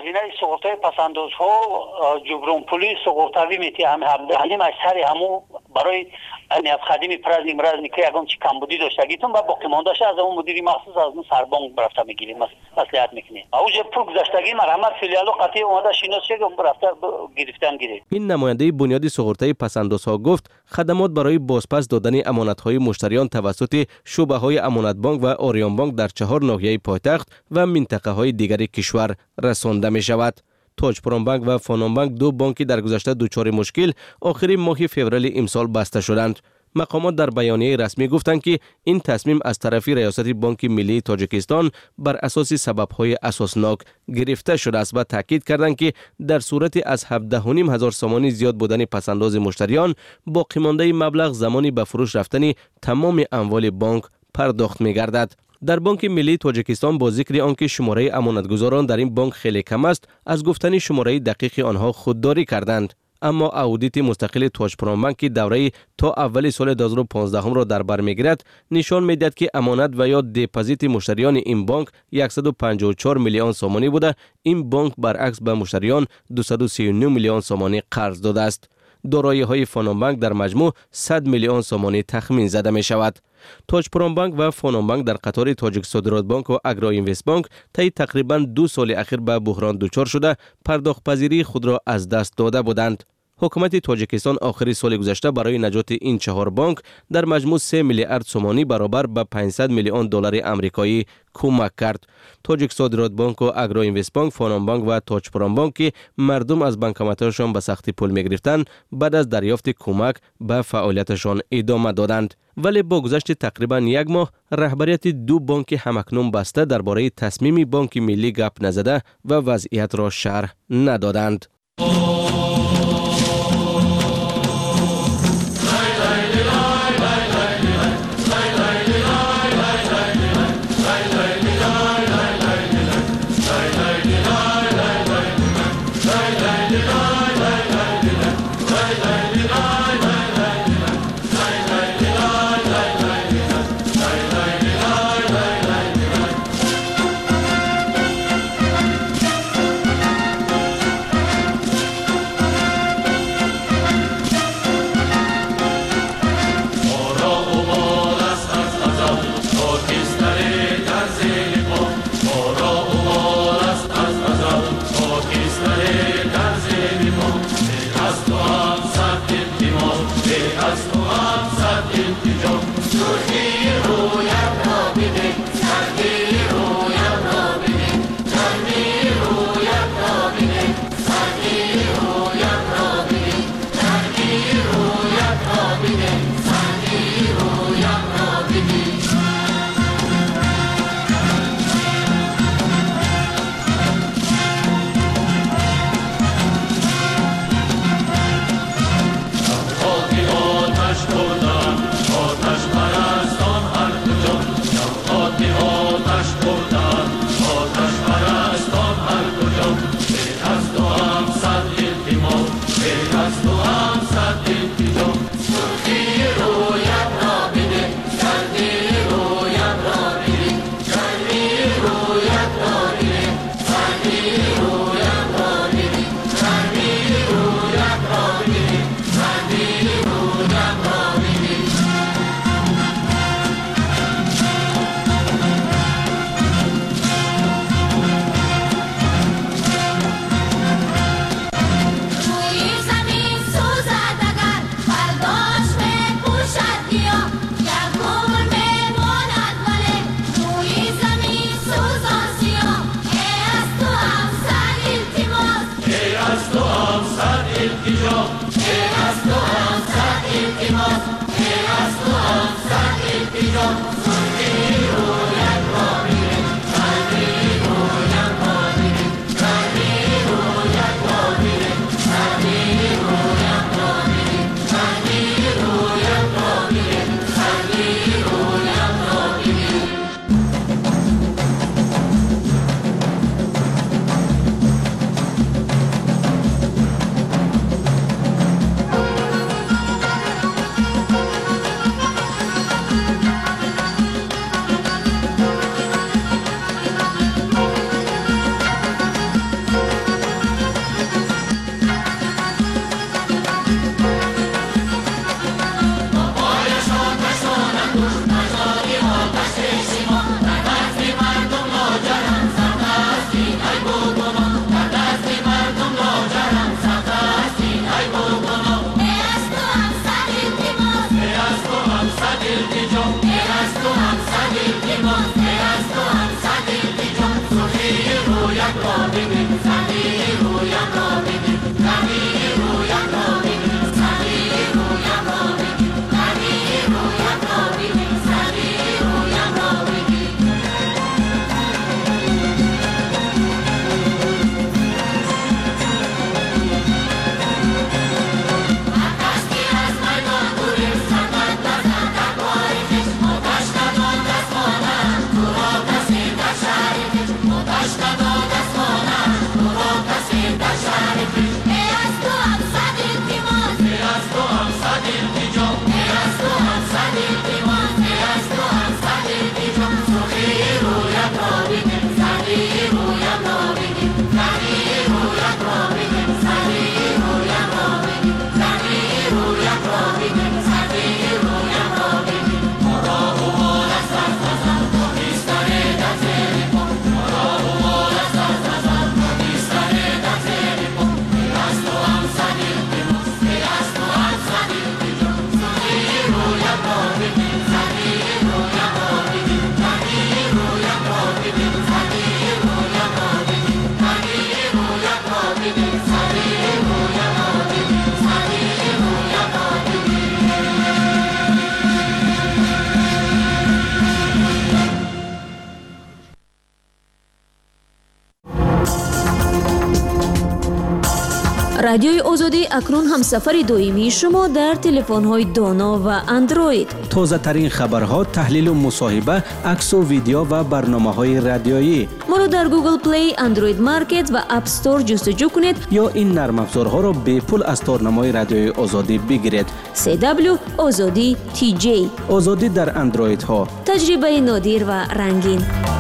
هزینه سقوط‌های پسندازها جبران پولی سقوطاوی میتی همه همدهنیم اکثر همو برای نیاز خدمه پرز امراض که یگان چی کمبودی داشتگیتون و باقی ماندهش از اون مدیری مخصوص از اون سربانک برفته میگیریم مصلحت میکنیم اوج پول گذشتگی مرحمت فیلیال و قطعی اومده شیناس شد برفته گرفتن گیره. این نماینده بنیاد سقوطی پسندازها گفت خدمات برای بازپس دادن امانت‌های مشتریان توسط شعبه‌های امانت بانک و آریان بانک در 4 ناحیه پایتخت و منطقه‌های دیگر کشور رسانده می‌شود. تاج پرام بانک و فانام بانک دو بانکی در گذشته دچار مشکل آخرین ماه فوریه امسال بسته شدند. مقامات در بیانیه رسمی گفتند که این تصمیم از طرف ریاست بانک ملی تاجیکستان بر اساس سبب‌های اساسناک گرفته شده است و تاکید کردند که در صورت از 17,500 سامانی زیاد بودن پسنداز مشتریان باقی مانده مبلغ زمانی به فروش رفتن تمام اموال بانک پرداخت می‌گردد. در بانک ملی تاجیکستان با ذکر آنکه شماره امانتگزاران در این بانک خیلی کم است از گفتن شماره دقیق آنها خودداری کردند. اما اودیت مستقل تاج پرام بانک که دوره تا اول سال 2015 را در بر میگیرد نشان میدهد که امانت و یا دپوزیت مشتریان این بانک 154 میلیون سامانی بوده. این بانک برعکس به مشتریان 239 میلیون سامانی قرض داده است. دارایی‌های فانام بانک در مجموع 100 میلیون سامانی تخمین زده می شود. تاج پرام بانک و فانام بانک در قطار تاجیک صادرات بانک و اگرا اینوست بانک طی تقریباً 2 سال اخیر به بحران دچار شده پرداخت پذیری خود را از دست داده بودند. حکومت تاجیکستان آخر سال گذشته برای نجات این 4 بانک در مجموع 3 میلیارد سومانی برابر به 500 میلیون دلار آمریکایی کمک کرد. تاجیک صادرات بانک و اگرا اینوست بانک، فانام بانک و تاج پرام بانک که مردم از بانکماتشان به سختی پول می‌گرفتند بعد از دریافت کمک به فعالیتشان ادامه دادند. ولی با گذشت تقریباً 1 ماه رهبریت دو بانک همکنون بسته درباره تصمیم بانک ملی گپ نزده و وضعیت را شرح ندادند. رادیوی آزادی اکنون هم سفر دویمی شما در تلفن‌های دانا و اندروید. تازه ترین خبرها، تحلیل و مصاحبه، عکس و ویدیو و برنامه‌های رادیویی. ما رو در گوگل پلی، اندروید مارکت و اپ استور جستجو کنید یا این نرم افزارها رو به پول از تارنمای رادیوی آزادی بگیرید. CW آزادی TJ. آزادی در اندروید ها. تجربه نادر و رنگین.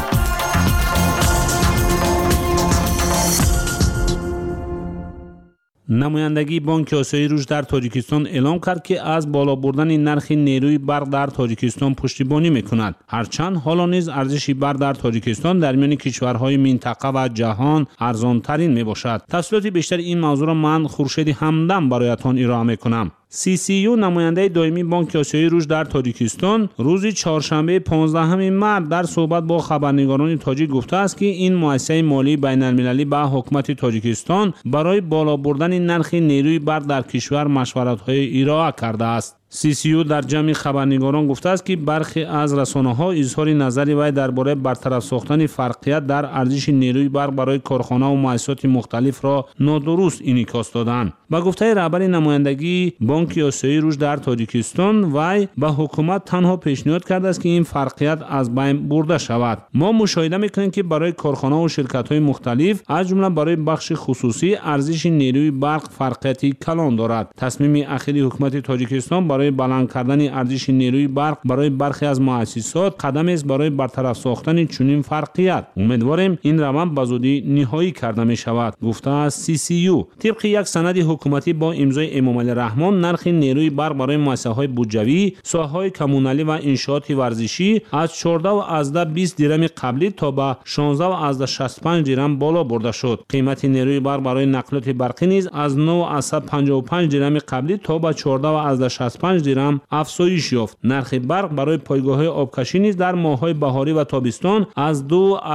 نمایندگی بانک آسیایی روش در تاجیکستان اعلام کرد که از بالا بردن نرخ نیروی برق در تاجیکستان پشتیبانی میکند. هرچند حالا نیز ارزش برق در تاجیکستان در میان کشورهای منطقه و جهان ارزان ترین می باشد. تفصیلات بیشتر این موضوع را من خورشید همدم برایتان ارائه میکنم. CCU نماینده دائمی بانک آسیایی روش در تاجیکستان روز چهارشنبه 15 مارس در صحبت با خبرنگاران تاجیک گفته است که این مؤسسه مالی بین المللی به حکومت تاجیکستان برای بالا بردن نرخ نیروی برق در کشور مشورت‌های ارائه کرده است. CCU در جمع خبرنگاران گفته است که برخی از رسانه‌ها اظهار نظری وی درباره برطرف ساختن فرقیت در ارزش نیروی برق برای کارخانه و مؤسسات مختلف را نادرست انعکاس دادند. با گفته رهبر نمایندگی بانک آسیایی روش در تاجیکستان وی به حکومت تنها پیشنهاد کرده است که این فرقیت از بین برده شود. ما مشاهده می‌کنیم که برای کارخانه و شرکت‌های مختلف از جمله برای بخش خصوصی ارزش نیروی برق فرقیتی کلان دارد. تصمیم اخیری حکومت تاجیکستان برای بلند کردن ارزش نیروی برق برای برخی از مؤسسات قدم است برای برطرف ساختن چنین فرقیت. امیدواریم این روند به زودی نهایی کرده می شود، گفته است CCU. طبق یک سند حکومتی با امضای امام علی رحمان نرخ نیروی برق برای مؤسسه‌های بودجوی، ساحه‌های کمونالی و انشاءات ورزشی از 14.20 درم قبلی تا به 16.65 درم بالا برده شد. قیمت نیروی برق برای نقلات برقی نیز از 9.55 درم قبلی تا به 14.65 درم افزایش یافت. نرخ برق برای پایگاه‌های آبکشی نیز در ماه‌های بهاری و تابستان از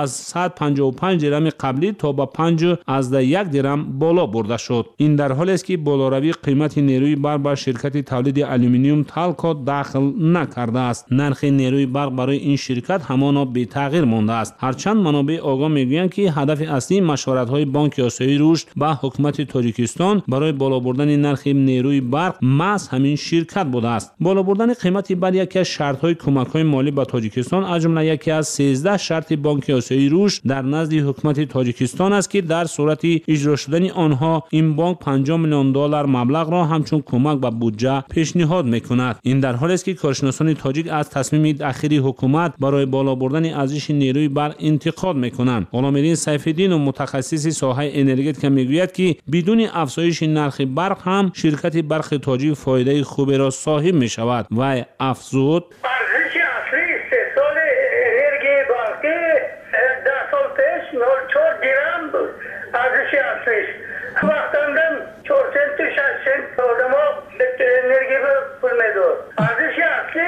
2.155 درم قبلی تا به 5.1 درم بالا برده شد. این در حالی است که بالاروی قیمت نیروی برق به شرکت تولید آلومینیوم تالکو داخل نکرده است. نرخ نیروی برق برای این شرکت همانا بی تغییر مانده است. هرچند منابع آگاه میگویند که هدف اصلی مشورت‌های بانک آسیایی رشد با حکومت تاجیکستان برای بالا بردن نرخ نیروی برق محض همین شرکت بوده است. بالا بردن قیمت بر یکی از شرط‌های کمک‌های مالی به تاجیکستان از جمله یکی از 13 شرط بانک آسیایی رشد در نزد حکومت تاجیکستان است که در صورت اجرا شدن آنها این بانک 50 میلیون دلار مبلغ را همچون کمک به بودجه پیشنهاد می‌کند. این در حالی است که کارشناسان تاجیک از تصمیم اخیری حکومت برای بالا بردن ارزش نیروی برق انتقاد می‌کنند. غلام‌الدین سیف‌الدین متخصص ساحه انرژی میگوید که بدون افزایش نرخ برق هم شرکت برق تاجیک فایده خوبی را صاحب می‌شود و افزود ارزش اصلی استحصال انرژی برقی 10 سال پیش 0.4 درم بود. ارزش اصلیش وقتاندن 4 سنت 6 سنت آدما انرژی پول میداد. ارزش اصلی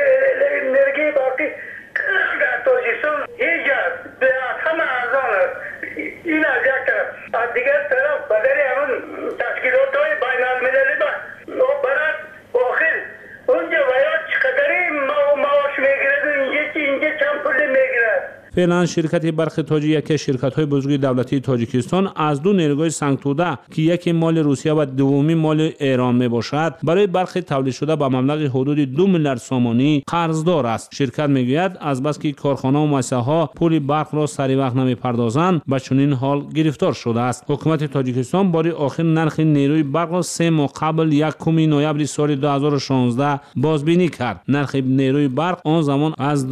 انرژی برقی در تاجیکستان هیچ به همه ارزان است. این از یک طرف. از دیگر طرف بدر همون تشکیلات‌های بین المللی برد آخر اونجا ویا چقدری معاش میگیرد و اینجا چند پول میگیرد. فعلا شرکت برق تاجیک یکی از شرکت‌های بزرگ دولتی تاجیکستان از دو نیروگاه سنگ‌توده که یکی مال روسیه و دومی مال ایران میباشد برای برق تولید شده به مبلغ حدود 2 میلیارد سومانی قرضدار است. شرکت میگوید از بس که کارخانه و مؤسسه‌ها پول برق را سری وقت نمیپردازند به چنین حال گرفتار شده است. حکومت تاجیکستان بار آخر نرخ نیروی برق را 3 ماه قبل 1 نوامبر سال 2016 بازبینی کرد. نرخ نیروی برق آن زمان از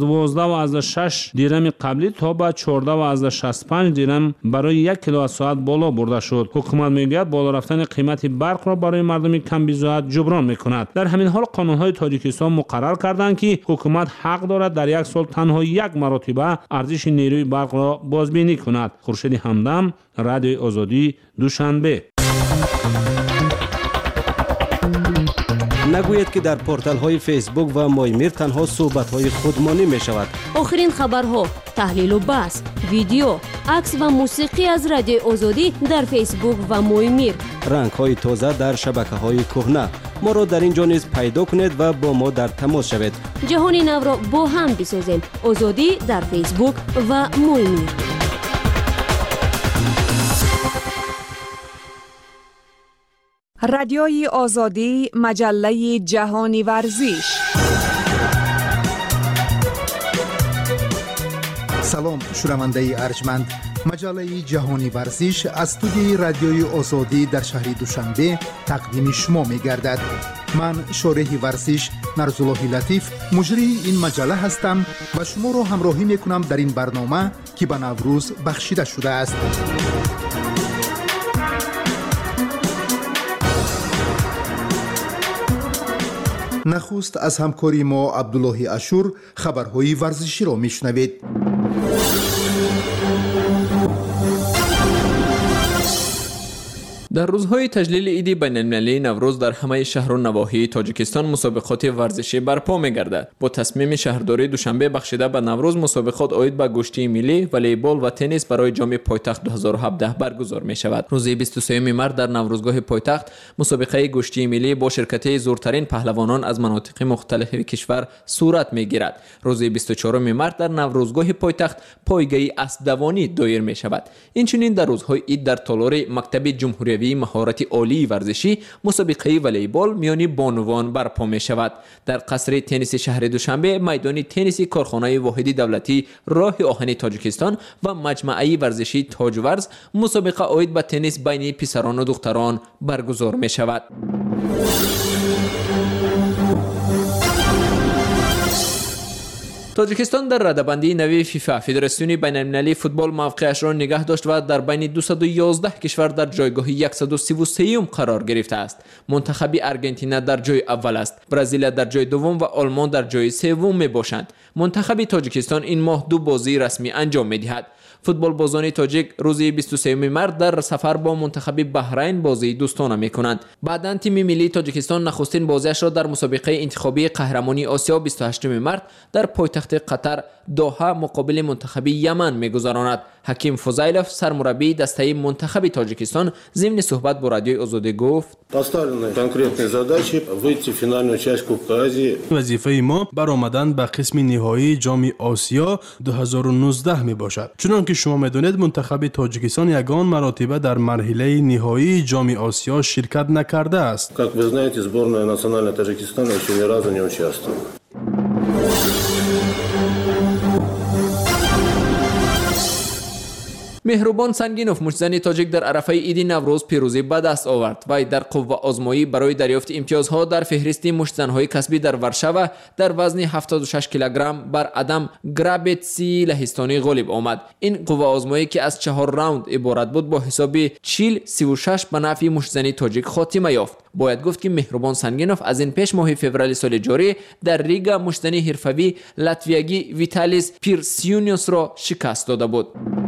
12.6 درم قبلی تا به 14.65 درم برای 1 کیلووات ساعت بالا برده شد. حکومت میگوید بالا رفتن قیمت برق را برای مردم کم بی‌ضرورت جبران میکند. در همین حال قانون‌های تاجیکستان مقرر کردند که حکومت حق دارد در یک سال تنها 1 مرتبه ارزش نیروی برق را بازبینی کند. خورشید همدم، رادیوی آزادی، دوشنبه. نگوید که در پورتال های فیسبوک و مایمیر تنها صحبت های خودمانی می شود. آخرین خبرها، تحلیل و بحث، ویدیو، عکس و موسیقی از رادیوی آزادی در فیسبوک و مایمیر. رنگ های تازه در شبکه های کهنه. ما را در اینجا نیز پیدا کنید و با ما در تماس شوید. جهان نو را با هم بسازیم. آزادی در فیسبوک و مایمیر. رادیوی آزادی، مجله جهانی ورزش. سلام شنونده ارجمند، مجله جهانی ورزش از استودیوی رادیوی آزادی در شهر دوشنبه تقدیم شما می گردد. من شارح ورزش نرزالله لطیف مجری این مجله هستم و شما را همراهی می کنم در این برنامه که به نوروز بخشیده شده است. نخست از همکاری ما عبدالله اشور خبرهای ورزشی را میشنوید. در روزهای تجلیل عید بین‌المللی نوروز در همه شهر و نواحی تاجیکستان مسابقات ورزشی برپا می‌گردد. با تصمیم شهرداری دوشنبه بخشیده به نوروز مسابقات عاید به گشتی ملی، والیبال و تنیس برای جام پایتخت 2017 برگزار می‌شود. روز 23 مارس در نوروزگاه پایتخت مسابقه گشتی ملی با شرکت زورترین پهلوانان از مناطق مختلف کشور صورت می‌گیرد. روز 24 مارس در نوروزگاه پایتخت پایگاه اسب‌دوانی دایر می‌شود. اینچنین در روزهای عید در تالار مکتب جمهوری مهارت عالی ورزشی مسابقه والیبال میان بانوان برپا می شود. در قصر تنیس شهر دوشنبه میدان تنیس کارخانه واحد دولتی راه آهن تاجیکستان و مجمع ورزشی تاجورز مسابقه عاید به تنیس بین پسران و دختران برگزار می شود. تاجیکستان در رده‌بندی نوی فیفا فدراسیون بین‌المللی فوتبال موقعش را نگه داشت و در بین 211 کشور در جایگاه 133 قرار گرفته است. منتخب آرژانتین در جای اول است، برزیل در جای دوم و آلمان در جای سوم میباشند. منتخب تاجیکستان این ماه 2 بازی رسمی انجام میدهد. فوتبال بازان تاجیک روز 23 مارس در سفر با منتخب بحرین بازی دوستانه میکنند. بعداً تیم ملی تاجیکستان نخستین بازیش را در مسابقه انتخابی قهرمانی آسیا 28 مارس در پایتخت قطر دوحه مقابل منتخب یمن میگذراند. حکیم فضیلов سرمربی دسته منتخب تاجیکستان ضمن صحبت با رادیوی آزادی گفت: وظیفه ما برآمدن به قسم نهایی جام آسیا 2019 می باشد. چنانکه شما میدانید منتخب تاجیکستان یگان مرتبه در مرحله نهایی جام آسیا شرکت نکرده است. Как вы знаете, сборная национального Таджикистана еще ни разу не участвовала. مهربان سنگینوف مشتزن تاجیک در عرفه عید نوروز پیروزی به دست آورد و در قوه آزمایی برای دریافت امتیازها در فهرست مشتزن‌های کسبی در ورشاو در وزن 76 کیلوگرم بر ادم گرابتسی لهستانی غالب آمد. این قوه آزمایی که از 4 راوند عبارت بود با حساب 40-36 به نفع مشتزن تاجیک خاتمه یافت. باید گفت که مهربان سنگینوف از این پیش ماه فوریه سال جاری در ریگا مشتزن حرفه‌ای لاتویایی ویتالیس پیرسیونیوس را شکست داده بود.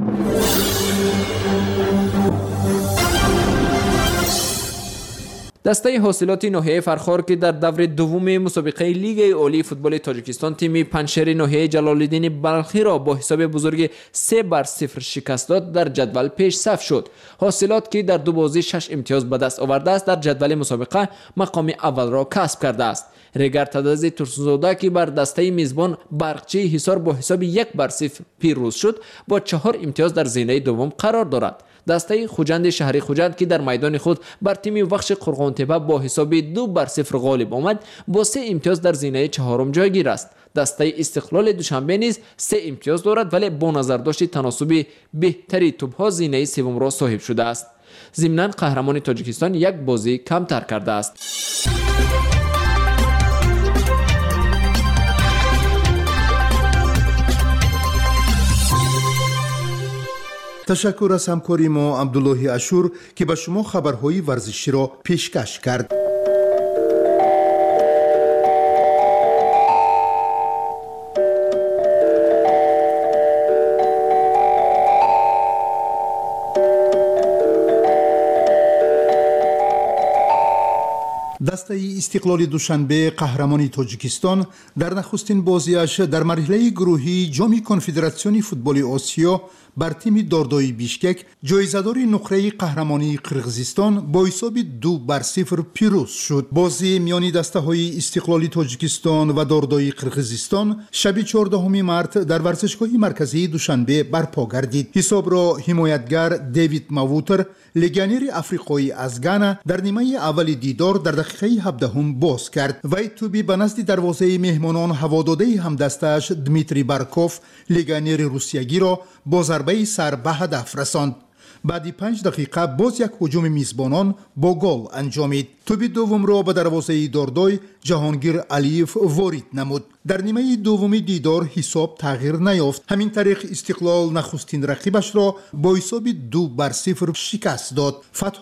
دسته حاصلات ناحیه فرخار که در دور دوم مسابقه لیگ عالی فوتبال تاجیکستان تیم پنشر ناحیه جلال‌الدین بلخی را با حساب بزرگ 3-0 شکست داد در جدول پیش صف شد. حاصلات که در 2 بازی 6 امتیاز به دست آورده است در جدول مسابقه مقام اول را کسب کرده است. ریگر تدازی ترسونزاده که بر دسته میزبان برقچی حصار با حساب 1-0 پیروز شد با 4 امتیاز در زینه دوم قرار دارد. دسته خوجند شهری خوجند که در میدان خود بر تیم وخش قرغانتپه با حساب 2-0 غالب آمد با 3 امتیاز در زینه چهارم جایگیر است. دسته استقلال دوشنبه نیز 3 امتیاز دارد ولی با نظر داشت تناسب بهتری توپ‌ها زینه سوم را صاحب شده است. ضمناً قهرمان تاجیکستان 1 بازی کمتر کرده است. تشکر از همکاری ما عبدالله اشور که به شما خبرهای ورزشی را پیشکش کرد. دسته دسته استقلال دوشنبه قهرمان تاجیکستان در نخستین بازیش در مرحله گروهی جام کنفدراسیون فوتبال آسیا بر تیم داردای بیشکک جایزه‌دار نقره قهرمانی قرغیزستان با حساب 2-0 پیروز شد. بازی میان دسته‌های استقلال تاجیکستان و داردای قرغیزستان شب 14 مارس در ورزشگاه مرکزی دوشنبه برپا گردید. حساب را حمایتگر دیوید ماووتر لگیونر افریقایی از گانا در نیمه اول دیدار در دقیقه 17 باز کرد. وی توپی به نزد دروازه مهمانان هواداده همدستش دمیتری بارکوف لگیونر روسیایی را با ضربه سر به هدف رساند. بعد 5 دقیقه باز یک هجوم میزبانان با گل انجامید. توپ دوم را به دروازه داردای جهانگیر علیف وارد نمود. در نیمه دوم دیدار حساب تغییر نیافت. همین طریق استقلال نخستین رقیبش را با حساب 2-0 شکست داد.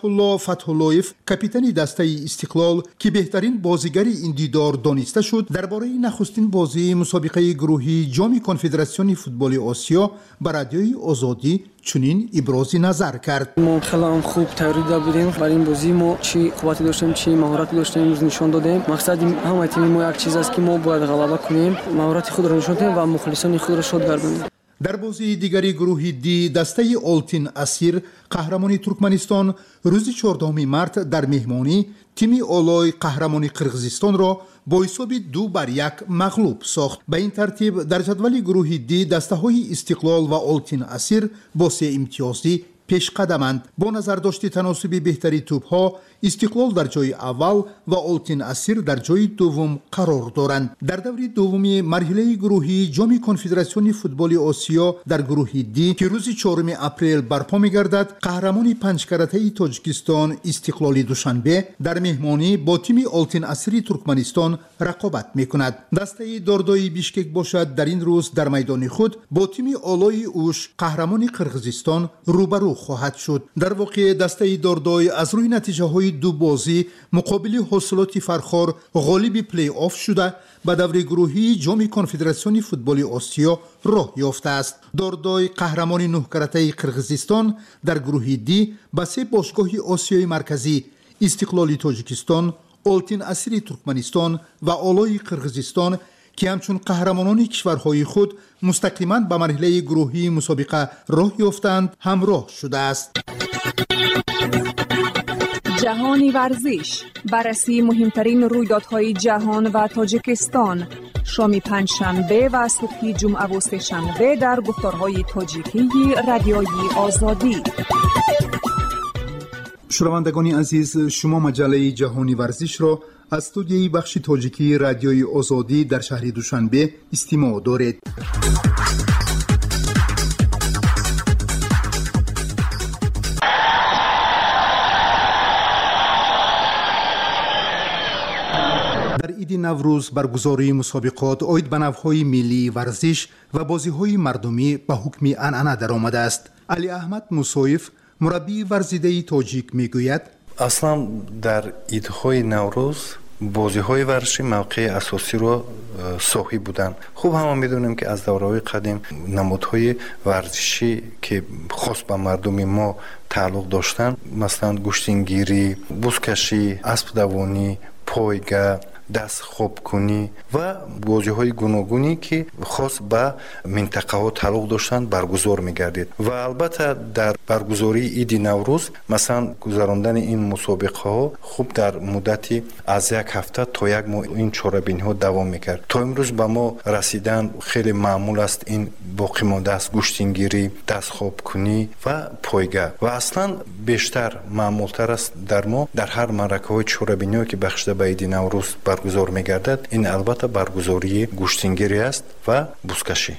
فتح اللهیف کاپیتان دسته استقلال که بهترین بازیگر این دیدار دانسته شد درباره نخستین بازی مسابقه گروهی جام کنفدراسیون فوتبال آسیا بر رادیوی آزادی چنین ابراز نظر کرد. ما خیلی خوب تیاری داشته بودیم. برای این بازی ما چی قوتی داشتیم چی مهارت داشتیم نشون دادیم. مقصد همه تیم ما یک چیز است که ما باید غلبه کنیم. مهارت خود را نشون دادیم و مخلصان خود را شاد گرداندیم. در بازی دیگری گروه دی دسته آلتین اسیر قهرمانی ترکمنستان روز 14 مارس در مهمانی تیم اولای قهرمانی قرغیزستان را با حساب 2-1 مغلوب ساخت. به این ترتیب در جدول گروه دی دسته های استقلال و آلتین اسیر با 3 امتیازی پیش قدمند. با نظر داشت تناسب بهتری توپ ها استقلال در جای اول و آلتین اسیر در جای دوم قرار دارند. در دور دومی مرحله گروهی جام کنفدراسیون فوتبال آسیا در گروه دی که روز 4 اپریل برپا می‌گردد قهرمان 5 کرته تاجیکستان استقلال دوشنبه در مهمانی با تیم آلتین اسیر ترکمنستان رقابت می‌کند. دسته داردای بیشکک باشد در این روز در میدان خود با تیم آلای اوش قهرمان قرغیزستان روبرو خواهد شد. در واقع دسته داردای از روی نتیجه های 2 بازی مقابل حاصلات فرخار غالب پلی آف شده به دور گروهی جام کنفدراسیون فوتبال آسیا راه یافته است. داردای قهرمان 9 کرته قرغیزستان در گروه دی با 3 باشگاه آسیای مرکزی استقلال تاجیکستان، آلتین اسیر ترکمنستان و آلای قرغیزستان که همچون قهرمانان کشورهای خود مستقیما به مرحله گروهی مسابقه راه یافتند همراه شده است. جهانی ورزش، بررسی مهمترین رویدادهای جهان و تاجیکستان، شام پنجشنبه و صبح جمعه و سه‌شنبه در گفتارهای تاجیکی رادیوی آزادی. شنوندگان عزیز، شما مجله جهانی ورزش را از استودیوی بخش تاجیکی رادیوی آزادی در شهر دوشنبه استماع دارید. در عید نوروز برگزاری مسابقات عاید به نوهای ملی ورزش و بازی‌های مردمی به حکم عنعنه درآمده است. علی احمد موسویف مربی ورزیده تاجیک میگوید اصلا در عیدهای نوروز بازی‌های ورزشی موقع اساسی را صاحب بودند. خوب همه می‌دونیم که از دوره‌های قدیم نمادهای ورزشی که خاص به مردم ما تعلق داشتند مثلا گوشتینگیری، بزکشی، اسب دوانی، پایگاه، دست خوب کنی و بازی‌های گوناگونی که خاص به منطقه ها تعلق داشتند برگزار می‌گردید و البته در برگزاری عید نوروز مثلا گذراندن این مسابقه ها خوب در مدتی از 1 هفته تا 1 ماه این چاره‌بینی ها دوام می‌کرد. تا امروز به ما رسیدن خیلی معمول است این باقی مانده است گوشتینگیری، دست خوب کنی و پایگاه و اصلا بیشتر معمول‌تر است در ما در هر معرکه‌های چاره‌بینی که بخشیده به عید نوروز برگزار می‌گردد. این البته برگزاری گوشتینگیری است و بزکشی.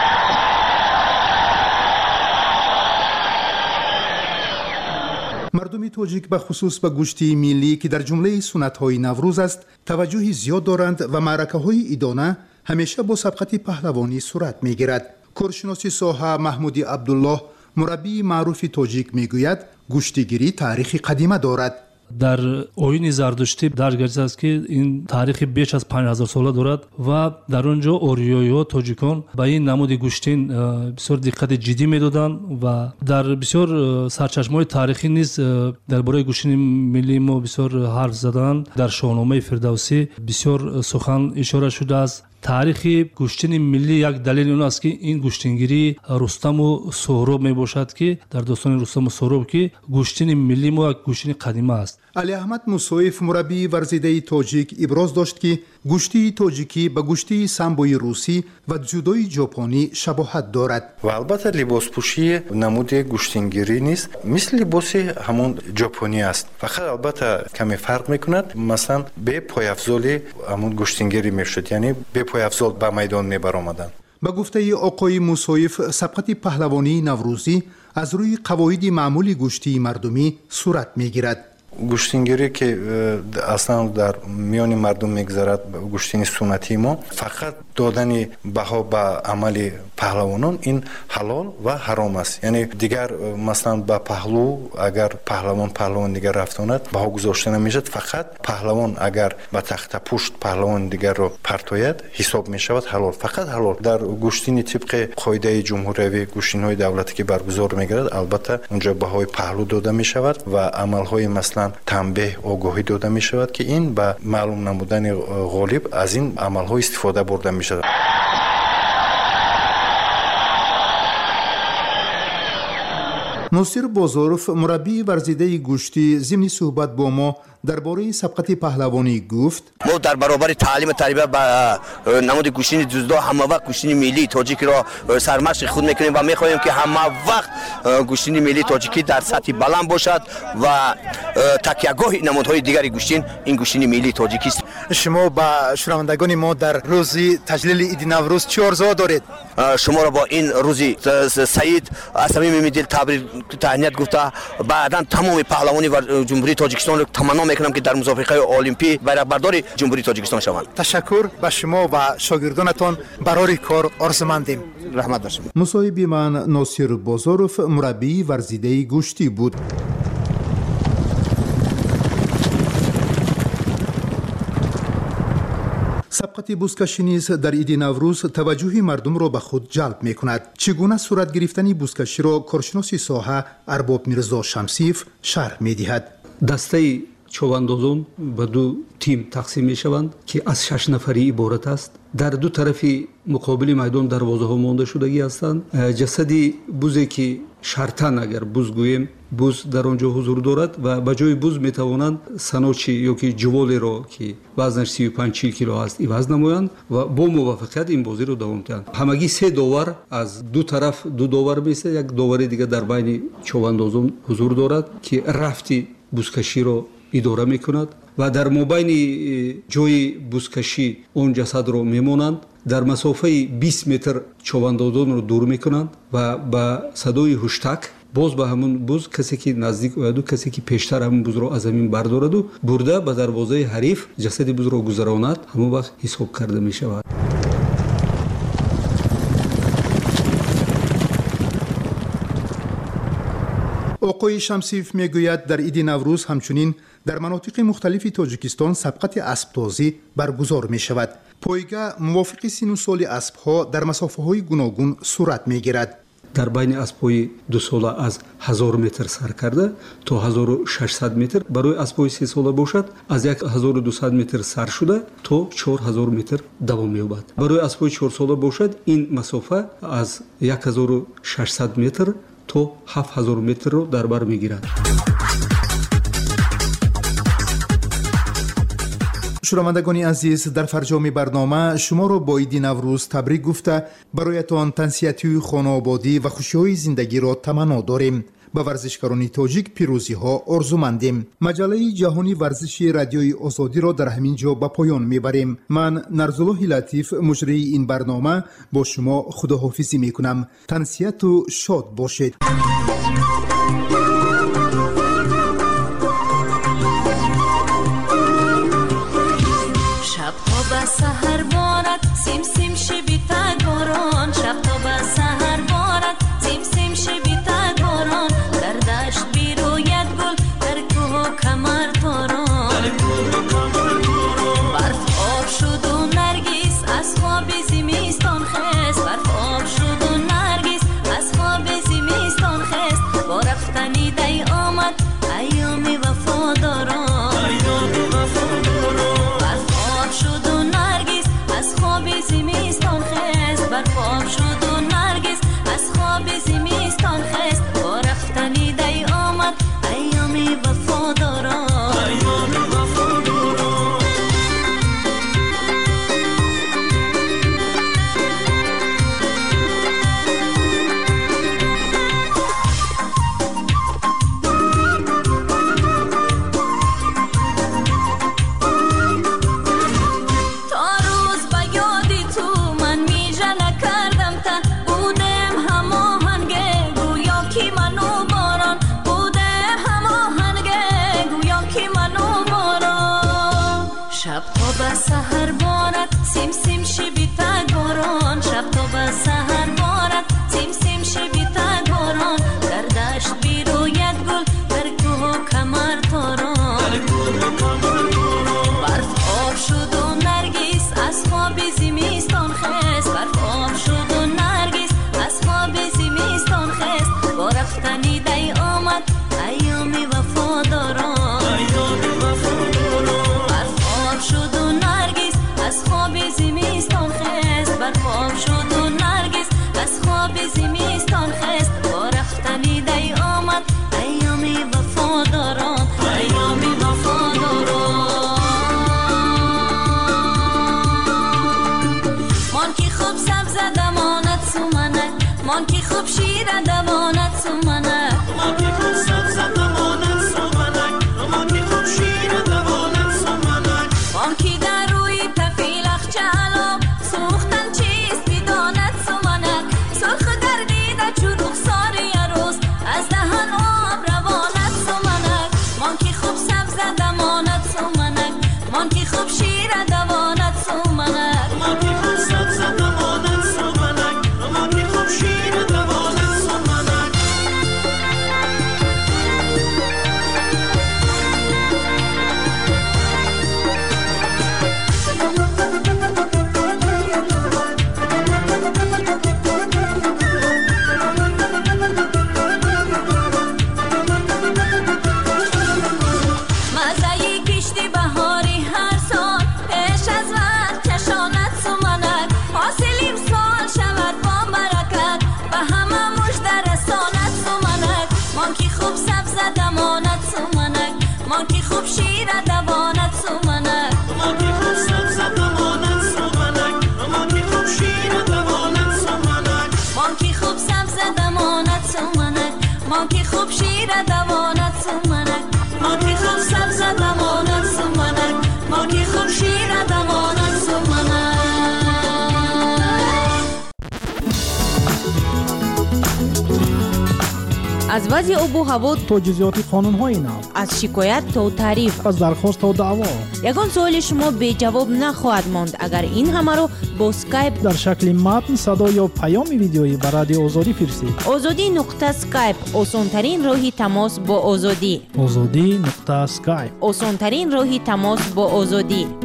مردم تاجیک به خصوص به گوشتی ملی که در جمله سنت‌های نوروز است توجهی زیاد دارند و معرکه‌های عیدانه همیشه با سبقت پهلوانی صورت می‌گیرد. کارشناس ساحه محمودی عبدالله مربی معروف تاجیک میگوید گوشتگیری تاریخ قدیمه دارد. در آیین زردشتی درج گردیده است که این تاریخ بیش از 5000 ساله دارد و در آنجا اوریایی تاجیکان به این نمود گوشتین بسیار دقت جدی میدادند و در بسیار سرچشمه‌های تاریخی نیز درباره گوشتین ملی ما بسیار حرف زدند. در شاهنامه فردوسی بسیار سخن اشاره شده است. تاریخی گوشتین ملی یک دلیل اون است که این گوشتینگیری رستم و سهراب می باشد که در داستان رستم و سهراب که گوشتین ملی ما یک گوشتین قدیمی است. علی احمد موسویف مربی ورزیده تاجیک ابراز داشت که گوشتی تاجیکی به گوشتی سامبوی روسی و جودوی ژاپنی شباهت دارد و البته لباسپوشی نمود گوشتینگیری نیست، مثل لباس همون ژاپنی است، فقط البته کمی فرق میکند. مثلا به پایافزال همون گوشتینگیری میشد، یعنی به پایافزال به میدان میبرآمدند. به گفته آقای موسویف سبقت پهلوانی نوروزی از روی قواعد معمولی گوشتی مردمی صورت میگیرد. گوشتینگیری که اصلا در میان مردم میگذرد، گوشتین سنتی ما، فقط دادن بها به عمل پهلوانان این حلال و حرام است. یعنی دیگر مثلا به پهلو اگر پهلوان دیگر رفتاند بها گذاشته نمیشد، فقط پهلوان اگر به تخت پشت پهلوان دیگر رو پرتاید حساب میشود حلال، فقط حلال. در گوشتین طبق قاعده جمهوری گوشتین های دولتی که برگزار میگردد البته اونجا بهای پهلو داده میشود و عمل های مثلا تنبیه آگاهی داده می شود که این به معلوم نمودن غالب از این عمل ها استفاده برده می شود. ناصر بازاروف مربی ورزیده گوشتی ضمن صحبت با ما درباره سبقت پهلوانی گفت: ما در برابر تعلیم تربیت به نمود گوشتین جودو همه وقت گوشتین ملی تاجیکی را سرمشق خود میکنیم و میخواهیم که همه وقت گوشتین ملی تاجیکی در سطح بلند باشد و تکیهگاه نمودهای دیگری گوشتین این گوشتین ملی تاجیکی است. شما با شنوندگان ما در روز تجلیل عید نوروز چه آرزو دارید؟ شما را با این روز سعید از صمیم دل تهنیت گفته بعدا تمام پهلوانی و جمهوری تاجیکستان را تمنا میکنم که در مسابقه المپی بیرقبردار جمهوری تاجیکستان شوند. تشکر به شما و شاگردانتان برای کار آرزومندیم. رحمت باشید. مصاحبه من ناصر بازاروف مربی ورزیده گوشتی بود. سبقت بزکشی نیز در عید نوروز توجه مردم را به خود جلب می کند. چگونه صورت گرفتن بزکشی را کارشناس ساحه ارباب میرزا شمسیف شرح می دهد. دسته چواندازان به دو تیم تقسیم می شوند که از 6 نفری عبارت است. در دو طرف مقابل میدان دروازه ها مانده شدگی هستند. جسدی بوزی که شرطن اگر بوز گوییم بوز در آنجا حضور دارد و به جای بوز می توانند سنوچی یا که جوالی را که وزنش 35 کیلو است عوض نمایند و با موافقت این بازی را دوام دهند. همگی 3 داور از دو طرف 2 داور میسه، یک داور دیگه در بین چواندازان حضور دارد که رفتی بوزکشی را اداره میکند و در مابین جای بوزکشی اون جسد را میمونند. در مسافه 20 متر چواندازان رو دور میکنند و با صدای هشتک باز به همون بوز کسی که نزدیک آید و کسی که پیشتر همون بوز را از زمین بردارد و برده به دروازه حریف جسد بوز را گذراند، همون وقت حساب کرده می شود. آقای شمسیف میگوید در عید نوروز همچنین در مناطق مختلف تاجیکستان سبقت اسب‌تازی برگزار می شود. پایگاه موافق سن و سال اسب‌ها در مسافه‌های گوناگون صورت می‌گیرد. در بین اسب‌های 2 ساله از 1000 متر سر کرده تا 1600 متر، برای اسب‌های 3 ساله باشد از 1200 متر سر شده تا 4000 متر دوام یابد. برای اسب‌های 4 ساله باشد این مسافه از 1600 متر تا 7000 متر رو در بر می‌گیرد. شنوندگان عزیز، در فرجام برنامه شما را با عید نوروز تبریک گفته برایتان تنسیتی خانوادگی و خوشی‌های زندگی را تمنا داریم. به ورزشکاران تاجیک پیروزی ها آرزومندیم. مجله جهانی ورزشی رادیوی آزادی را در همین جا به پایان میبریم. من نرزالله لطیف مجری این برنامه با شما خداحافظی میکنم. تنسیت و شاد باشید. سحر بارد سیم سیم شبیت باران، شب تا به سحر بارد سیم سیم شبیت باران، در دشت بیروید گل در کوه کمر سیم سیم شبی تگاران شب تا به سحر بارد سیم سیم شبی تگاران در دشت بیروید گل در کوه و کمر تاران برف آب شد و نرگس از خواب زمستان خست برف آب شد و نرگس از خواب زمستان خست با رفتنی دی آمد ایامی وفاداران برف آب شد و نرگس از خواب زمستان خست برف آب شد و نرگس از خواب زمستان خست با رفتنی دی آمد ایامی وفاداران ایامی وفاداران مان کی خوب سبز دمانت سومنک مان کی خوب شیر دمانت سومنک مان کی خوب سبز دمانت سومنک مان کی خوب شیر دمانت سومنک مان کی در روی تفیل اخچالو سوختن چیست بدانت سومنک سرخ گردیده چو رخسار یروز از دهن آب روانت سومنک مان کی خوب سبز دمانت سومنک مان کی خوب شیر دمانت سومنک مان کی خوب سبز دمانت سومنک مان کی خوب شیر دمانت سومنک مزهی کشتی بهاری هر سال پیش از وقت چشانت سومنک حاصلیم سال شود با برکت به همه مژده رسانت سومنک مان کی خوب سبز دمانت سومنک مان کی خوب شیر دوانت سومنک مان کی خوب سبز دمانت سومنک مان کی خوب شیر دوانت سومنک مان کی خوب سبز دمانت سومنک مان کی خوب شیر دوانت سومنک مان کی خوب سبز دمانت سومنک مان کی خوب شیر دوانت سومنک از وضع آب و هوا تا جزئیات قانون‌های نو، از شکایت تا تعریف، از درخواست تا دعوا، یگان سوال شما بی جواب نخواهد ماند اگر این همه رو با اسکایپ در شکل متن، صدا یا پیام ویدیویی به رادیو آزادی فرستید. آزادی نقطه اسکایپ آسان‌ترین راه تماس با آزادی. آزادی نقطه اسکایپ آسان‌ترین راه تماس با آزادی.